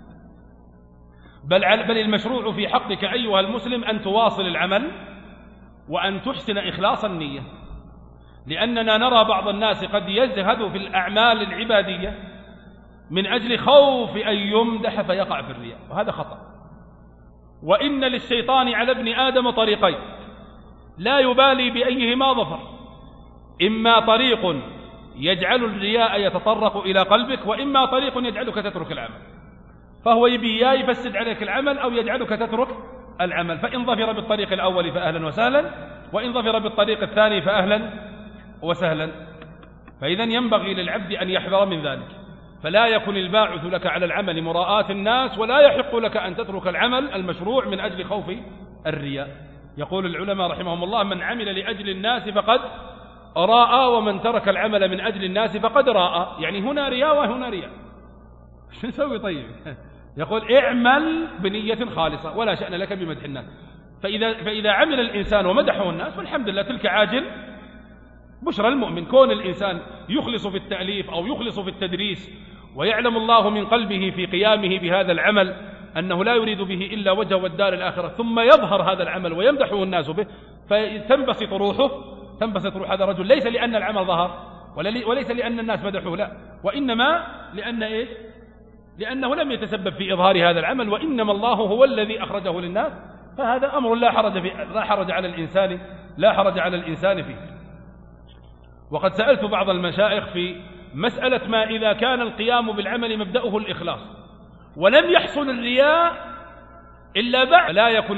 Speaker 2: بل المشروع في حقك أيها المسلم أن تواصل العمل وأن تحسن إخلاص النية. لأننا نرى بعض الناس قد يزهد في الأعمال العبادية من أجل خوف أن يمدح فيقع في الرياء، وهذا خطأ. وإن للشيطان على ابن آدم طريقين لا يبالي بأيهما ظفر: إما طريق يجعل الرياء يتطرق إلى قلبك، وإما طريق يجعلك تترك العمل. فهو يبي يا يفسد عليك العمل أو يجعلك تترك العمل. فإن ظفر بالطريق الأول فأهلا وسهلا، وإن ظفر بالطريق الثاني فأهلا وسهلا. فإذا ينبغي للعبد أن يحذر من ذلك، فلا يكن الباعث لك على العمل مراءة الناس، ولا يحق لك أن تترك العمل المشروع من أجل خوف الرياء. يقول العلماء رحمهم الله: من عمل لأجل الناس فقد راء، ومن ترك العمل من أجل الناس فقد راء. يعني هنا رياء وهنا رياء، شو نسوي طيب؟ يقول: اعمل بنية خالصة ولا شأن لك بمدح الناس. فإذا عمل الإنسان ومدحه الناس فالحمد لله، تلك عاجل بشرى المؤمن. كون الإنسان يخلص في التأليف أو يخلص في التدريس، ويعلم الله من قلبه في قيامه بهذا العمل أنه لا يريد به إلا وجه والدار الآخرة، ثم يظهر هذا العمل ويمدحه الناس به، فتنبسط روحه. تنبسط روح هذا الرجل، ليس لأن العمل ظهر وليس لأن الناس مدحوه، لا، وإنما لأن إيش؟ لأنه لم يتسبب في إظهار هذا العمل، وإنما الله هو الذي أخرجه للناس. فهذا أمر لا حرج على الإنسان فيه. وقد سألت بعض المشايخ في مسألة ما إذا كان القيام بالعمل مبدأه الإخلاص ولم يحصل الرياء إلا بعد لا يكون،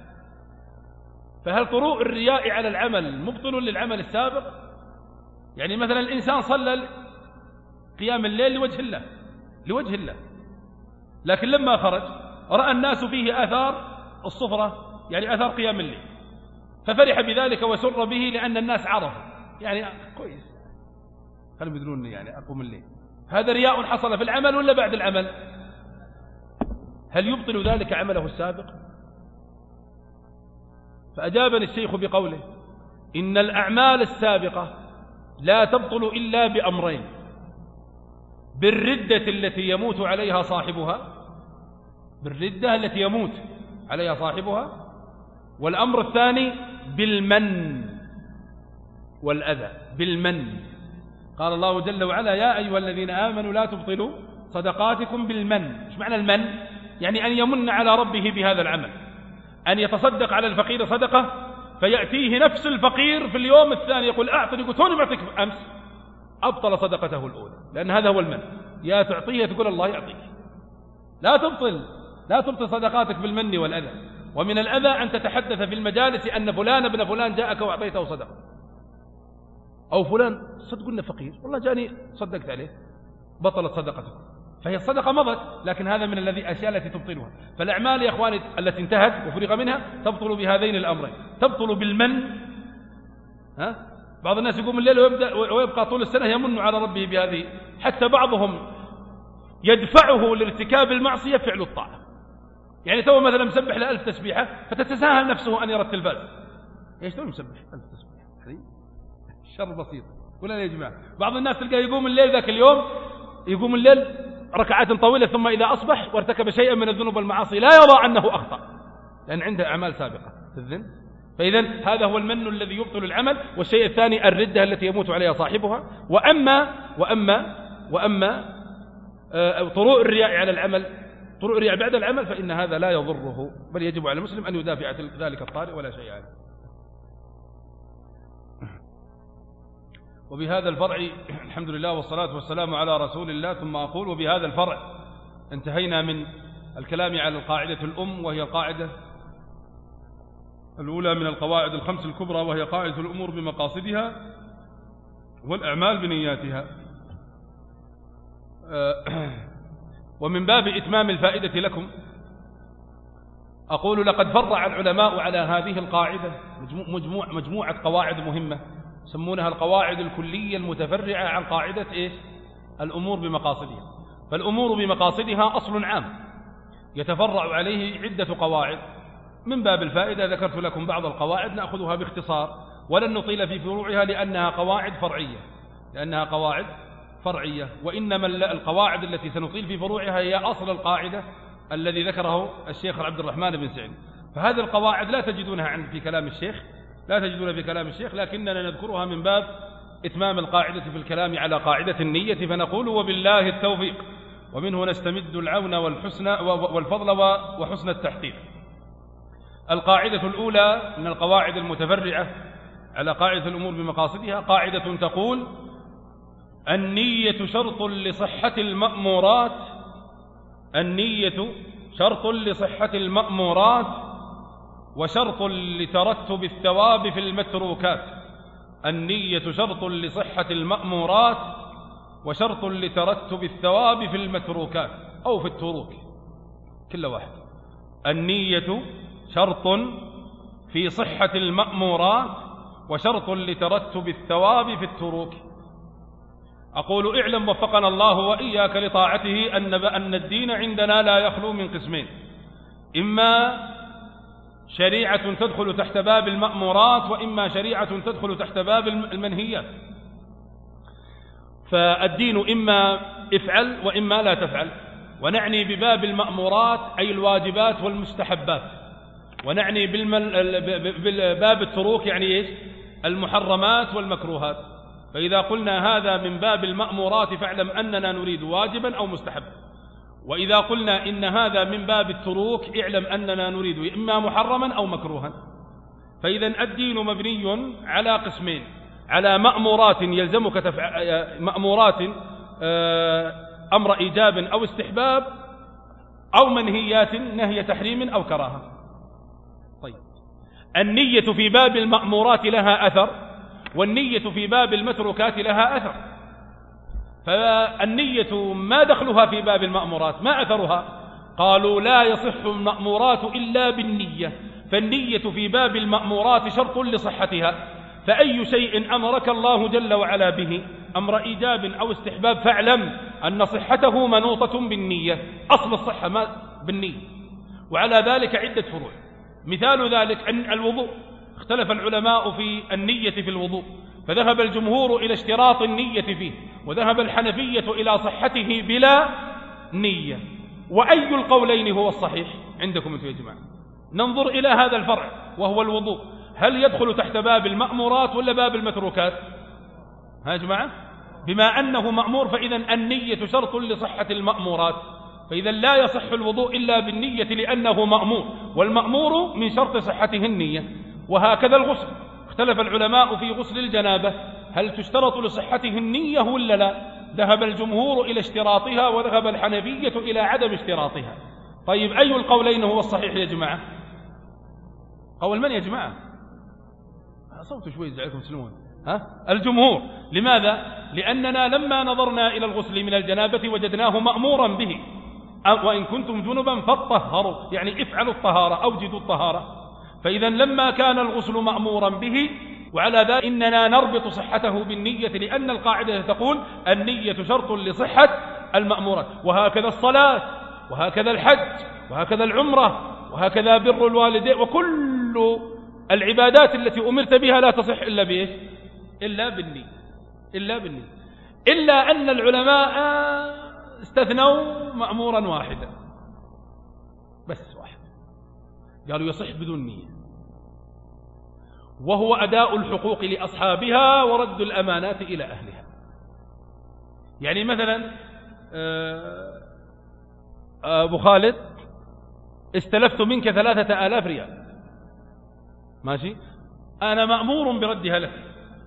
Speaker 2: فهل طروء الرياء على العمل مبطل للعمل السابق؟ يعني مثلا الإنسان صلى قيام الليل لوجه الله، لكن لما خرج رأى الناس فيه آثار الصفرة، يعني آثار قيام الليل، ففرح بذلك وسر به لأن الناس عرفوا، يعني كويس خلوا يدرون يعني أقوم الليل. هذا رياء حصل في العمل ولا بعد العمل؟ هل يبطل ذلك عمله السابق؟ فأجابني الشيخ بقوله: إن الأعمال السابقة لا تبطل إلا بأمرين: بالردة التي يموت عليها صاحبها، والأمر الثاني بالمن والأذى. بالمن، قال الله جل وعلا: يا أيها الذين آمنوا لا تبطلوا صدقاتكم بالمن. ايش معنى المن؟ يعني أن يمن على ربه بهذا العمل، أن يتصدق على الفقير صدقة فيأتيه نفس الفقير في اليوم الثاني يقول: أعطني، يقول: توني معطيك أمس. أبطل صدقته الأولى، لأن هذا هو المن. يا تعطيه تقول الله يعطيك. لا تبطل صدقاتك بالمن والأذى. ومن الأذى أن تتحدث في المجالس أن فلان ابن فلان جاءك وأعطيته صدقة، أو فلان صدقنا فقير والله جاني صدقت عليه، بطلت صدقته. فهي الصدقة مضت، لكن هذا من الأشياء التي تبطلها. فالأعمال يا إخواني التي انتهت وفرغ منها تبطل بهذين الأمرين: تبطل بالمن، بعض الناس يقوم الليل ويبقى طول السنة يمن على ربه بهذه، حتى بعضهم يدفعه لارتكاب المعصية فعل الطاعة. يعني تو مثلا مسبح ل1000 تسبيحة فتتساهل نفسه أن يرى التلفاز. ايش تو مسبح 1000 تسبيحة؟ الشر بسيط ولا يا جماعة؟ بعض الناس تلقاه يقوم الليل ذاك اليوم، يقوم الليل ركعات طويلة، ثم إذا أصبح وارتكب شيئا من الذنوب والمعاصي لا يرى أنه أخطأ، لأن عنده أعمال سابقة في الذنب. فإذا هذا هو المن الذي يبطل العمل. والشيء الثاني الردة التي يموت عليها صاحبها. وأما طروء الرياء على العمل، طروء الرياء بعد العمل، فإن هذا لا يضره، بل يجب على المسلم أن يدافع ذلك الطارئ ولا شيء عليه. وبهذا الفرع الحمد لله والصلاة والسلام على رسول الله. ثم أقول: وبهذا الفرع انتهينا من الكلام على القاعدة الأم، وهي القاعدة الأولى من القواعد الخمس الكبرى، وهي قاعدة الأمور بمقاصدها والأعمال بنياتها. ومن باب إتمام الفائدة لكم أقول: لقد فرع العلماء على هذه القاعدة مجموعة قواعد مهمة يسمونها القواعد الكلية المتفرعة عن قاعدة إيش؟ الأمور بمقاصدها. فالأمور بمقاصدها أصل عام يتفرع عليه عدة قواعد. من باب الفائدة ذكرت لكم بعض القواعد نأخذها باختصار ولن نطيل في فروعها لأنها قواعد فرعية. وإنما القواعد التي سنطيل في فروعها هي أصل القاعدة الذي ذكره الشيخ عبد الرحمن بن سعيد. فهذه القواعد لا تجدونها في كلام الشيخ، لكننا نذكرها من باب إتمام القاعدة في الكلام على قاعدة النية. فنقول: وبالله التوفيق، ومنه نستمد العون والفضل وحسن التحقيق. القاعدة الأولى من القواعد المتفرعة على قاعدة الأمور بمقاصدها قاعدة تقول: النية شرط لصحة المأمورات وشرط لترتب الثواب في المتروكات. النية شرط لصحة المأمورات وشرط لترتب الثواب في المتروكات أو في التروك، كل واحد. النية شرط في صحة المأمورات وشرط لترتب الثواب في التروك. أقول اعلم وفقنا الله وإياك لطاعته أن الدين عندنا لا يخلو من قسمين: إما شريعة تدخل تحت باب المأمورات، وإما شريعة تدخل تحت باب المنهيات. فالدين إما افعل وإما لا تفعل، ونعني بباب المأمورات أي الواجبات والمستحبات، ونعني بباب التروك يعني إيش؟ المحرمات والمكروهات. فإذا قلنا هذا من باب المأمورات فاعلم أننا نريد واجبا أو مستحب، وإذا قلنا إن هذا من باب التروك اعلم أننا نريد إما محرما أو مكروها. فإذا الدين مبني على قسمين: على مأمورات يلزمك مأمورات أمر إيجاب أو استحباب، أو منهيات نهي تحريم أو كراهة. طيب، النية في باب المأمورات لها أثر، والنية في باب المتروكات لها أثر. فالنية ما دخلها في باب المأمورات؟ ما أثرها؟ قالوا لا يصح المأمورات إلا بالنية، فالنية في باب المأمورات شرط لصحتها. فأي شيء أمرك الله جل وعلا به، أمر إيجاب أو استحباب، فاعلم أن صحته منوطة بالنية. أصل الصحة ما بالنية، وعلى ذلك عدة فروع. مثال ذلك أن الوضوء، اختلف العلماء في النية في الوضوء، فذهب الجمهور إلى اشتراط النية فيه، وذهب الحنفية إلى صحته بلا نية. وأي القولين هو الصحيح عندكم أنتم يا جماعة؟ ننظر إلى هذا الفرع وهو الوضوء، هل يدخل تحت باب المأمورات ولا باب المتروكات؟ ها يا جماعة؟ بما أنه مأمور فإذا النية شرط لصحة المأمورات، فإذا لا يصح الوضوء إلا بالنية لأنه مأمور، والمأمور من شرط صحته النية. وهكذا الغسل، اختلف العلماء في غسل الجنابة، هل تشترط لصحته النية ولا لا؟ ذهب الجمهور إلى اشتراطها، وذهب الحنفية إلى عدم اشتراطها. طيب، أي القولين هو الصحيح يا جماعة؟ قول من يا جماعة؟ صوتوا شوي يزعلكم تسلمون. الجمهور. لماذا؟ لأننا لما نظرنا إلى الغسل من الجنابة وجدناه مأمورا به، وإن كنتم جنبا فاطهروا، يعني افعلوا الطهارة، أوجدوا الطهارة. فإذا لما كان الغسل مأمورا به، وعلى ذلك إننا نربط صحته بالنية، لأن القاعدة تقول النية شرط لصحة المأمورات. وهكذا الصلاة، وهكذا الحج، وهكذا العمرة، وهكذا بر الوالدين، وكل العبادات التي أمرت بها لا تصح إلا بإيش؟ إلا بالنية. إلا أن العلماء استثنوا مأمورا واحدا بس، واحد، قالوا يصح بدون نية، وهو أداء الحقوق لأصحابها ورد الأمانات إلى أهلها. يعني مثلا أبو خالد استلفت منك 3000 ريال، ماشي، أنا مأمور بردها لك.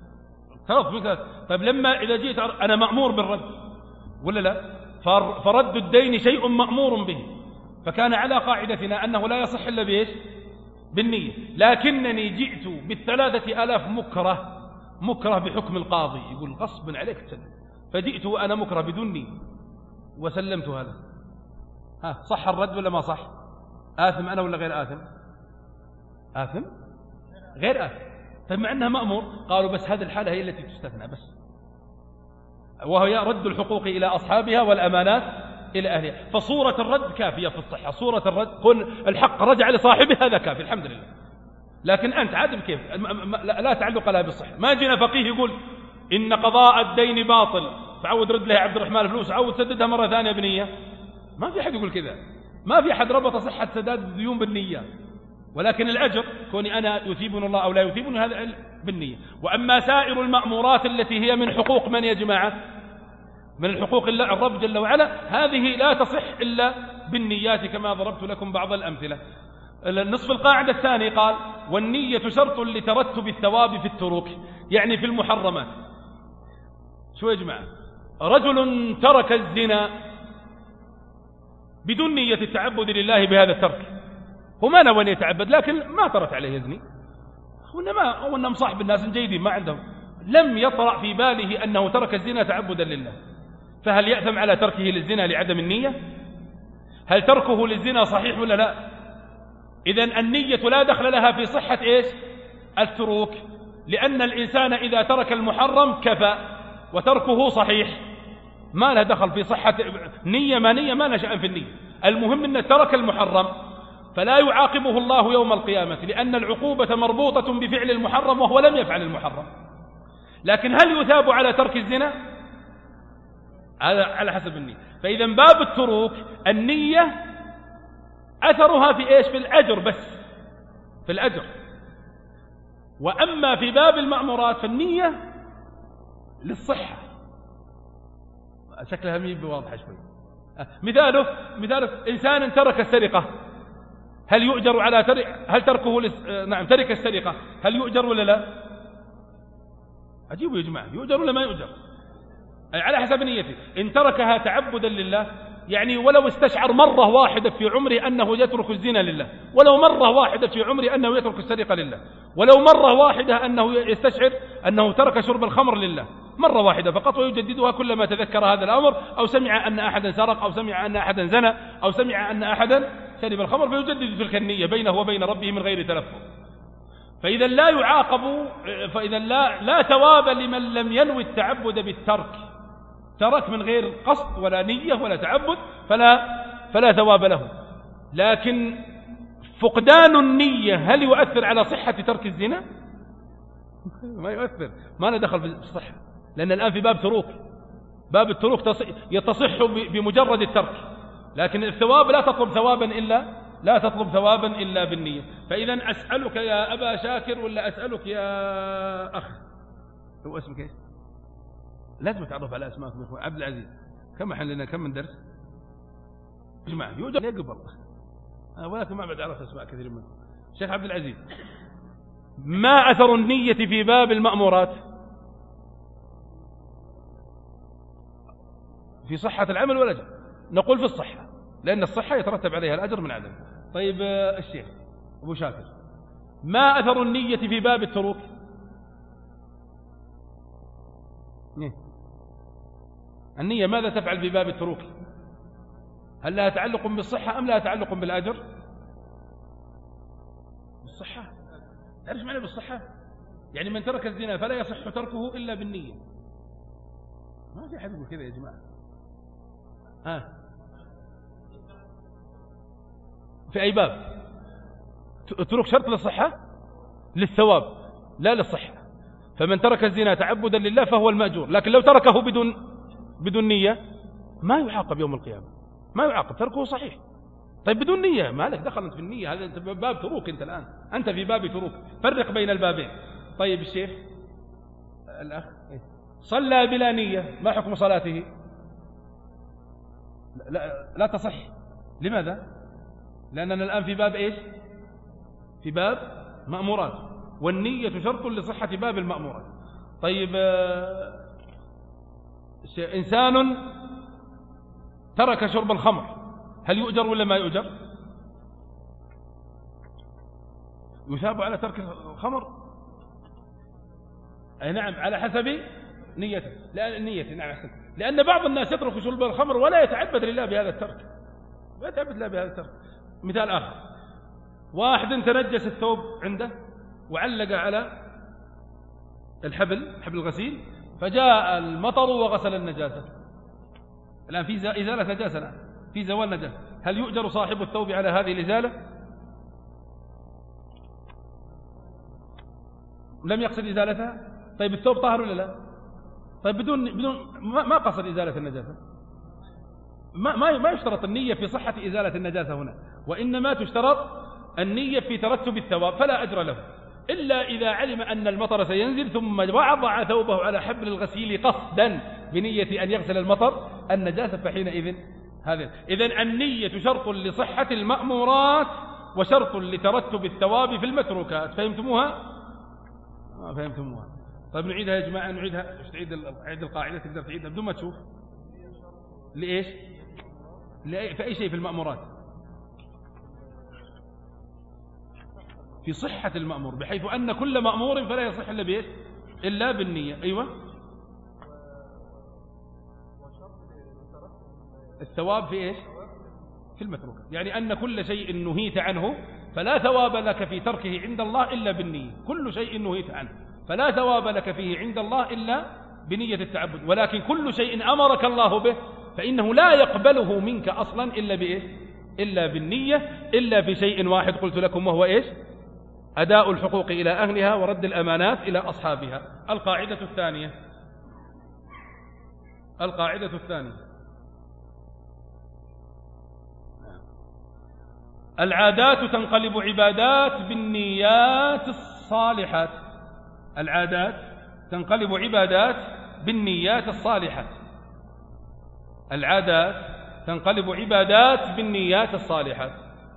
Speaker 2: طيب لما إذا جيت أنا مأمور بالرد ولا لا؟ فرد الدين شيء مأمور به، فكان على قاعدتنا أنه لا يصح إلا بإيش؟ بالنية. لكنني جئت ب3000 مكره بحكم القاضي، يقول غصب عليك تسلم، فجئت وأنا مكره بدون نية وسلمتها له. صح الرد ولا ما صح؟ آثم أنا ولا غير آثم؟ آثم؟ غير آثم. طيب مع أنها مأمور، قالوا بس هذه الحالة هي التي تستثنى بس، وهي رد الحقوق إلى أصحابها والأمانات إلى أهلها. فصورة الرد كافية في الصحة، صورة الرد كن الحق رجع لصاحبه، هذا كافي الحمد لله. لكن أنت عادل كيف لا تعلق لها بالصحة. ما جينا فقيه يقول إن قضاء الدين باطل، فعود رد لها عبد الرحمن الفلوس، عود سددها مرة ثانية بنية. ما في أحد يقول كذا، ما في أحد ربط صحة سداد الديون بالنية. ولكن الأجر كوني أنا يثيبني الله أو لا يثيبني هذا بالنية. وأما سائر المأمورات التي هي من حقوق من يا جماعة؟ من الحقوق الله الرب جل وعلا، هذه لا تصح إلا بالنيات كما ضربت لكم بعض الأمثلة. النصف القاعدة الثاني قال والنية شرط لترتب الثواب في التروك، يعني في المحرمات. شو يا جماعة؟ رجل ترك الزنا بدون نية التعبد لله بهذا الترك، هو ما نوى أن يتعبد لكن ما طرت عليه يزني، وإنما صاحب الناس جيدين ما عندهم، لم يطرأ في باله أنه ترك الزنا تعبدا لله، فهل يأثم على تركه للزنا لعدم النية؟ هل تركه للزنا صحيح ولا لا؟ إذن النية لا دخل لها في صحة إيش؟ التروك، لأن الإنسان إذا ترك المحرم كفى وتركه صحيح، ما له دخل في صحة نية ما نية، ما له شأن في النية، المهم أنه ترك المحرم، فلا يعاقبه الله يوم القيامة، لأن العقوبة مربوطة بفعل المحرم وهو لم يفعل المحرم. لكن هل يثاب على ترك الزنا؟ هذا على حسب النية. فإذا باب التروك النية أثرها في إيش؟ في الأجر، بس في الأجر. وأما في باب المأمورات فالنية للصحة، شكلها مين بواضحة شوي. مثاله إنسان ترك السرقة، هل يؤجر على هل تركه نعم ترك السرقة هل يؤجر ولا لا؟ أجيبوا يا جماعة، يؤجر ولا ما يؤجر؟ على حسب نيته. إن تركها تعبدا لله، يعني ولو استشعر مرة واحدة في عمره أنه يترك الزنا لله، ولو مرة واحدة في عمره أنه يترك السرقة لله، ولو مرة واحدة أنه يستشعر أنه ترك شرب الخمر لله، مرة واحدة فقط، ويجددها كلما تذكر هذا الأمر، أو سمع أن أحدا سرق، أو سمع أن أحدا زنى، أو سمع أن أحدا شرب الخمر، فيجدد تلك النية بينه وبين ربه من غير تلفظ. فإذا لا يعاقب، فإذا لا ثواب لمن لم ينوي التعبد بالترك، ترك من غير قصد ولا نية ولا تعبد فلا ثواب له. لكن فقدان النية هل يؤثر على صحة ترك الزنا؟ ما يؤثر، ما له دخل في الصحة، لأن الآن في باب تروك، باب التروك يتصح بمجرد الترك، لكن الثواب لا تطلب ثوابا إلا بالنية. فإذا أسألك يا أبا شاكر، ولا أسألك يا أخ، هو اسمك إيش؟ لازم تعرف على أسماءكم يا أخوان. عبد العزيز، كم احنا لنا كم من درس؟ جماعة يوجد ليه قبل، ولكن ما بعد عرفت أسماء كثير منهم. شيخ عبد العزيز، ما أثر النية في باب المأمورات؟ في صحة العمل والأجر؟ نقول في الصحة، لأن الصحة يترتب عليها الأجر من عدم. طيب الشيخ أبو شاكر، ما أثر النية في باب التروك؟ النية ماذا تفعل في باب التروك؟ هل لها تعلق بالصحة أم لها تعلق بالأجر؟ بالصحة. تعرف معنى بالصحة؟ يعني من ترك الزنا فلا يصح تركه إلا بالنية. ما في أحد يقول كذا يا جماعة. في أي باب؟ ترك شرط للصحة؟ للثواب لا للصحة. فمن ترك الزنا تعبدا لله فهو المأجور، لكن لو تركه بدون نية ما يعاقب يوم القيامة، ما يعاقب، تركه صحيح. طيب بدون نية ما لك دخل في النية، هذا أنت باب تروك، أنت الآن أنت في باب تروك، فرق بين البابين. طيب الشيخ الأخ صلى بلا نية، ما حكم صلاته؟ لا تصح. لماذا؟ لأننا الآن في باب إيش؟ في باب مأمورات، والنية شرط لصحة باب المأمورات. طيب إنسان ترك شرب الخمر، هل يؤجر ولا ما يؤجر؟ يثاب على ترك الخمر؟ أي نعم، على حسب نيته. نعم أحسن. لأن بعض الناس يترك شرب الخمر ولا يتعبد لله بهذا الترك، لا يتعبد لله بهذا الترك. مثال آخر، واحد تنجس الثوب عنده وعلق على حبل الغسيل، فجاء المطر وغسل النجاسة. الآن في إزالة نجاسة، الآن في زوال نجاسة، هل يؤجر صاحب الثوب على هذه الإزالة؟ لم يقصد إزالتها. طيب الثوب طاهر ولا لا؟ طيب بدون ما قصد إزالة النجاسة، ما يشترط النية في صحة إزالة النجاسة هنا، وإنما تشترط النية في ترتب الثواب، فلا أجر له إلا إذا علم أن المطر سينزل ثم وضع ثوبه على حبل الغسيل قصدا بنية أن يغسل المطر النجاسة، فحينئذ هذا. إذن النية شرط لصحة المأمورات وشرط لترتب الثواب في المتروكات. فهمتموها؟ ما فهمتموها؟ طيب نعيدها يا جماعة، نعيدها. تعيد القاعدة، تقدر تعيدها بدون ما تشوف. لإيش؟ في أي شيء في المأمورات؟ في صحة المأمور، بحيث أن كل مأمور فلا يصح إلا بإيش؟ إلا بالنية. أيوة. الثواب في إيش؟ في المتروك، يعني أن كل شيء نهيت عنه فلا ثواب لك في تركه عند الله إلا بالنية. كل شيء نهيت عنه فلا ثواب لك فيه عند الله إلا بنية التعبد، ولكن كل شيء أمرك الله به فإنه لا يقبله منك أصلا إلا بإيش؟ إلا بالنية، إلا في شيء واحد قلت لكم، وهو إيش؟ أداء الحقوق إلى أهلها ورد الأمانات إلى أصحابها. القاعدة الثانية، القاعدة الثانية: العادات تنقلب عبادات بالنيات الصالحات. العادات تنقلب عبادات بالنيات الصالحات. العادات تنقلب عبادات بالنيات الصالحات.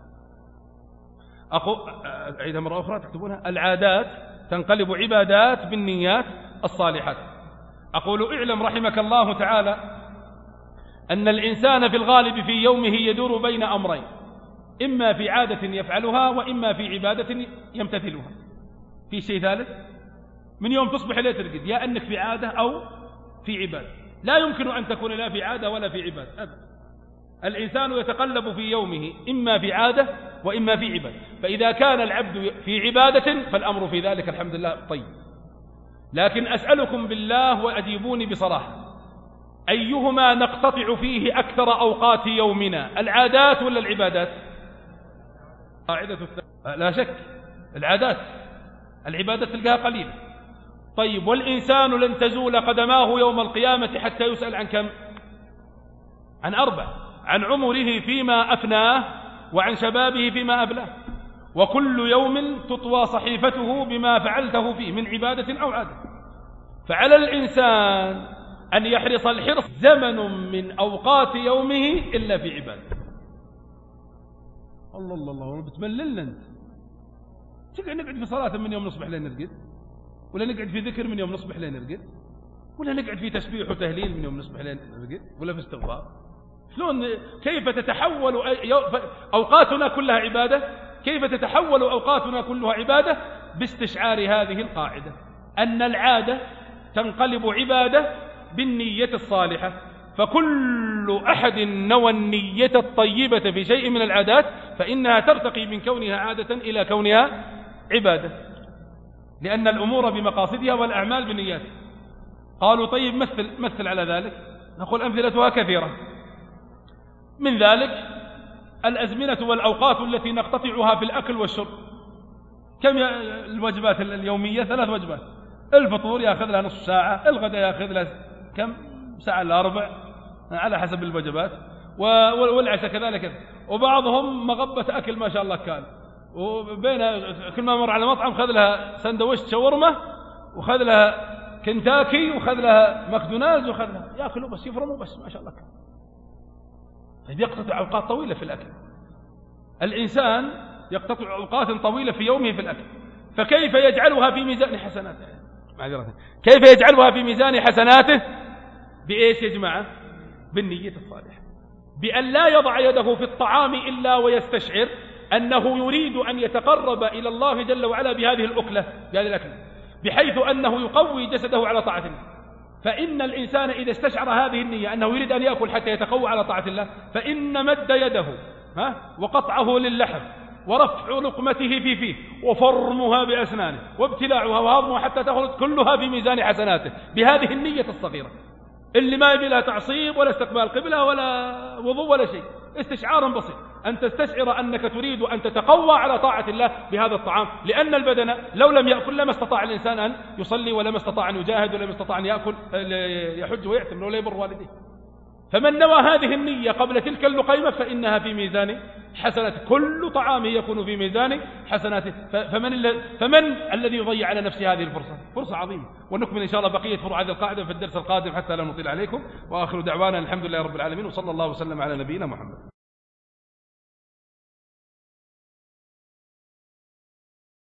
Speaker 2: أعيدها مرة أخرى تكتبونها: العادات تنقلب عبادات بالنيات الصالحات. أقول: اعلم رحمك الله تعالى أن الإنسان في الغالب في يومه يدور بين أمرين، إما في عادة يفعلها وإما في عبادة يمتثلها. في شيء ثالث؟ من يوم تصبح إلى ترقد، يا أنك في عادة أو في عبادة، لا يمكن أن تكون لا في عادة ولا في عبادة أبدا. الإنسان يتقلب في يومه إما في عادة وإما في عبادة، فإذا كان العبد في عبادة فالأمر في ذلك الحمد لله طيب. لكن أسألكم بالله وأجيبوني بصراحة، أيهما نقتطع فيه أكثر أوقات يومنا، العادات ولا العبادات؟ قاعدة لا شك العادات، العبادات تلقاها قليلة. طيب، والإنسان لن تزول قدماه يوم القيامة حتى يسأل عن كم؟ عن 4: عن عمره فيما أفناه، وعن شبابه فيما أبلاه، وكل يوم تطوى صحيفته بما فعلته فيه من عبادة أو عادة. فعلى الإنسان أن يحرص الحرص زمن من أوقات يومه إلا في عبادة. الله الله الله، بتمللنا أنت. تقعد نقعد في صلاة من يوم نصبح لين نرقد، ولا نقعد في ذكر من يوم نصبح لين نرقد، ولا نقعد في تسبيح وتهليل من يوم نصبح لين نرقد، ولا في استغفار. شلون كيف تتحول أوقاتنا كلها عبادة؟ كيف تتحول أوقاتنا كلها عبادة؟ باستشعار هذه القاعدة، أن العادة تنقلب عبادة بالنية الصالحة. فكل أحد نوى النية الطيبة في شيء من العادات فإنها ترتقي من كونها عادة إلى كونها عبادة، لأن الأمور بمقاصدها والأعمال بالنيات. قالوا: طيب مثل على ذلك. نقول: أمثلتها كثيرة. من ذلك الأزمنة والأوقات التي نقتطعها في الأكل والشرب. كم الوجبات اليومية؟ 3 وجبات. الفطور يأخذ لها نصف ساعة، الغداء يأخذ لها كم ساعة إلا ربع على حسب الوجبات، والعشاء كذلك. وبعضهم مغبة أكل ما شاء الله كان، وبين كل ما مر على مطعم خذ لها سندويشت شاورما، وخذ لها كنتاكي، وخذ لها ماكدونالدز، وخذ لها يأكلوا بس يفرموا بس ما شاء الله كان. يقتطع أوقات طويلة في الأكل. الإنسان يقتطع أوقات طويلة في يومه في الأكل، فكيف يجعلها في ميزان حسناته؟ كيف يجعلها في ميزان حسناته؟ بإيش يا جماعة؟ بالنية الصالحة، بأن لا يضع يده في الطعام إلا ويستشعر أنه يريد أن يتقرب إلى الله جل وعلا بهذه الأكلة، بهذه الأكلة، بحيث أنه يقوي جسده على طاعة الله. فإن الإنسان إذا استشعر هذه النية أنه يريد أن يأكل حتى يتقوى على طاعة الله، فإن مد يده وقطعه للحم ورفع لقمته في فيه وفرمها بأسنانه وابتلاعها وهضمها حتى تخرج كلها في ميزان حسناته بهذه النية الصغيرة اللي ما يبي لها تعصيب ولا استقبال قبلة ولا وضوء ولا شيء، استشعارا بسيط أن تستشعر أنك تريد أن تتقوى على طاعة الله بهذا الطعام، لأن البدن لو لم يأكل لما استطاع الإنسان أن يصلي، ولما استطاع أن يجاهد، ولما استطاع أن يأكل يحج ويعتمر ولا يبر والديه. فمن نوى هذه النية قبل تلك اللقيمة فإنها في ميزان حسناته، كل طعام يكون في ميزان حسناته. فمن الذي يضيع على نفسه هذه الفرصة؟ فرصة عظيمة. ونكمل إن شاء الله بقية فروع هذه القاعدة في الدرس القادم حتى لا نطيل عليكم. وآخر دعوانا الحمد لله رب العالمين، وصلى الله وسلم على نبينا محمد.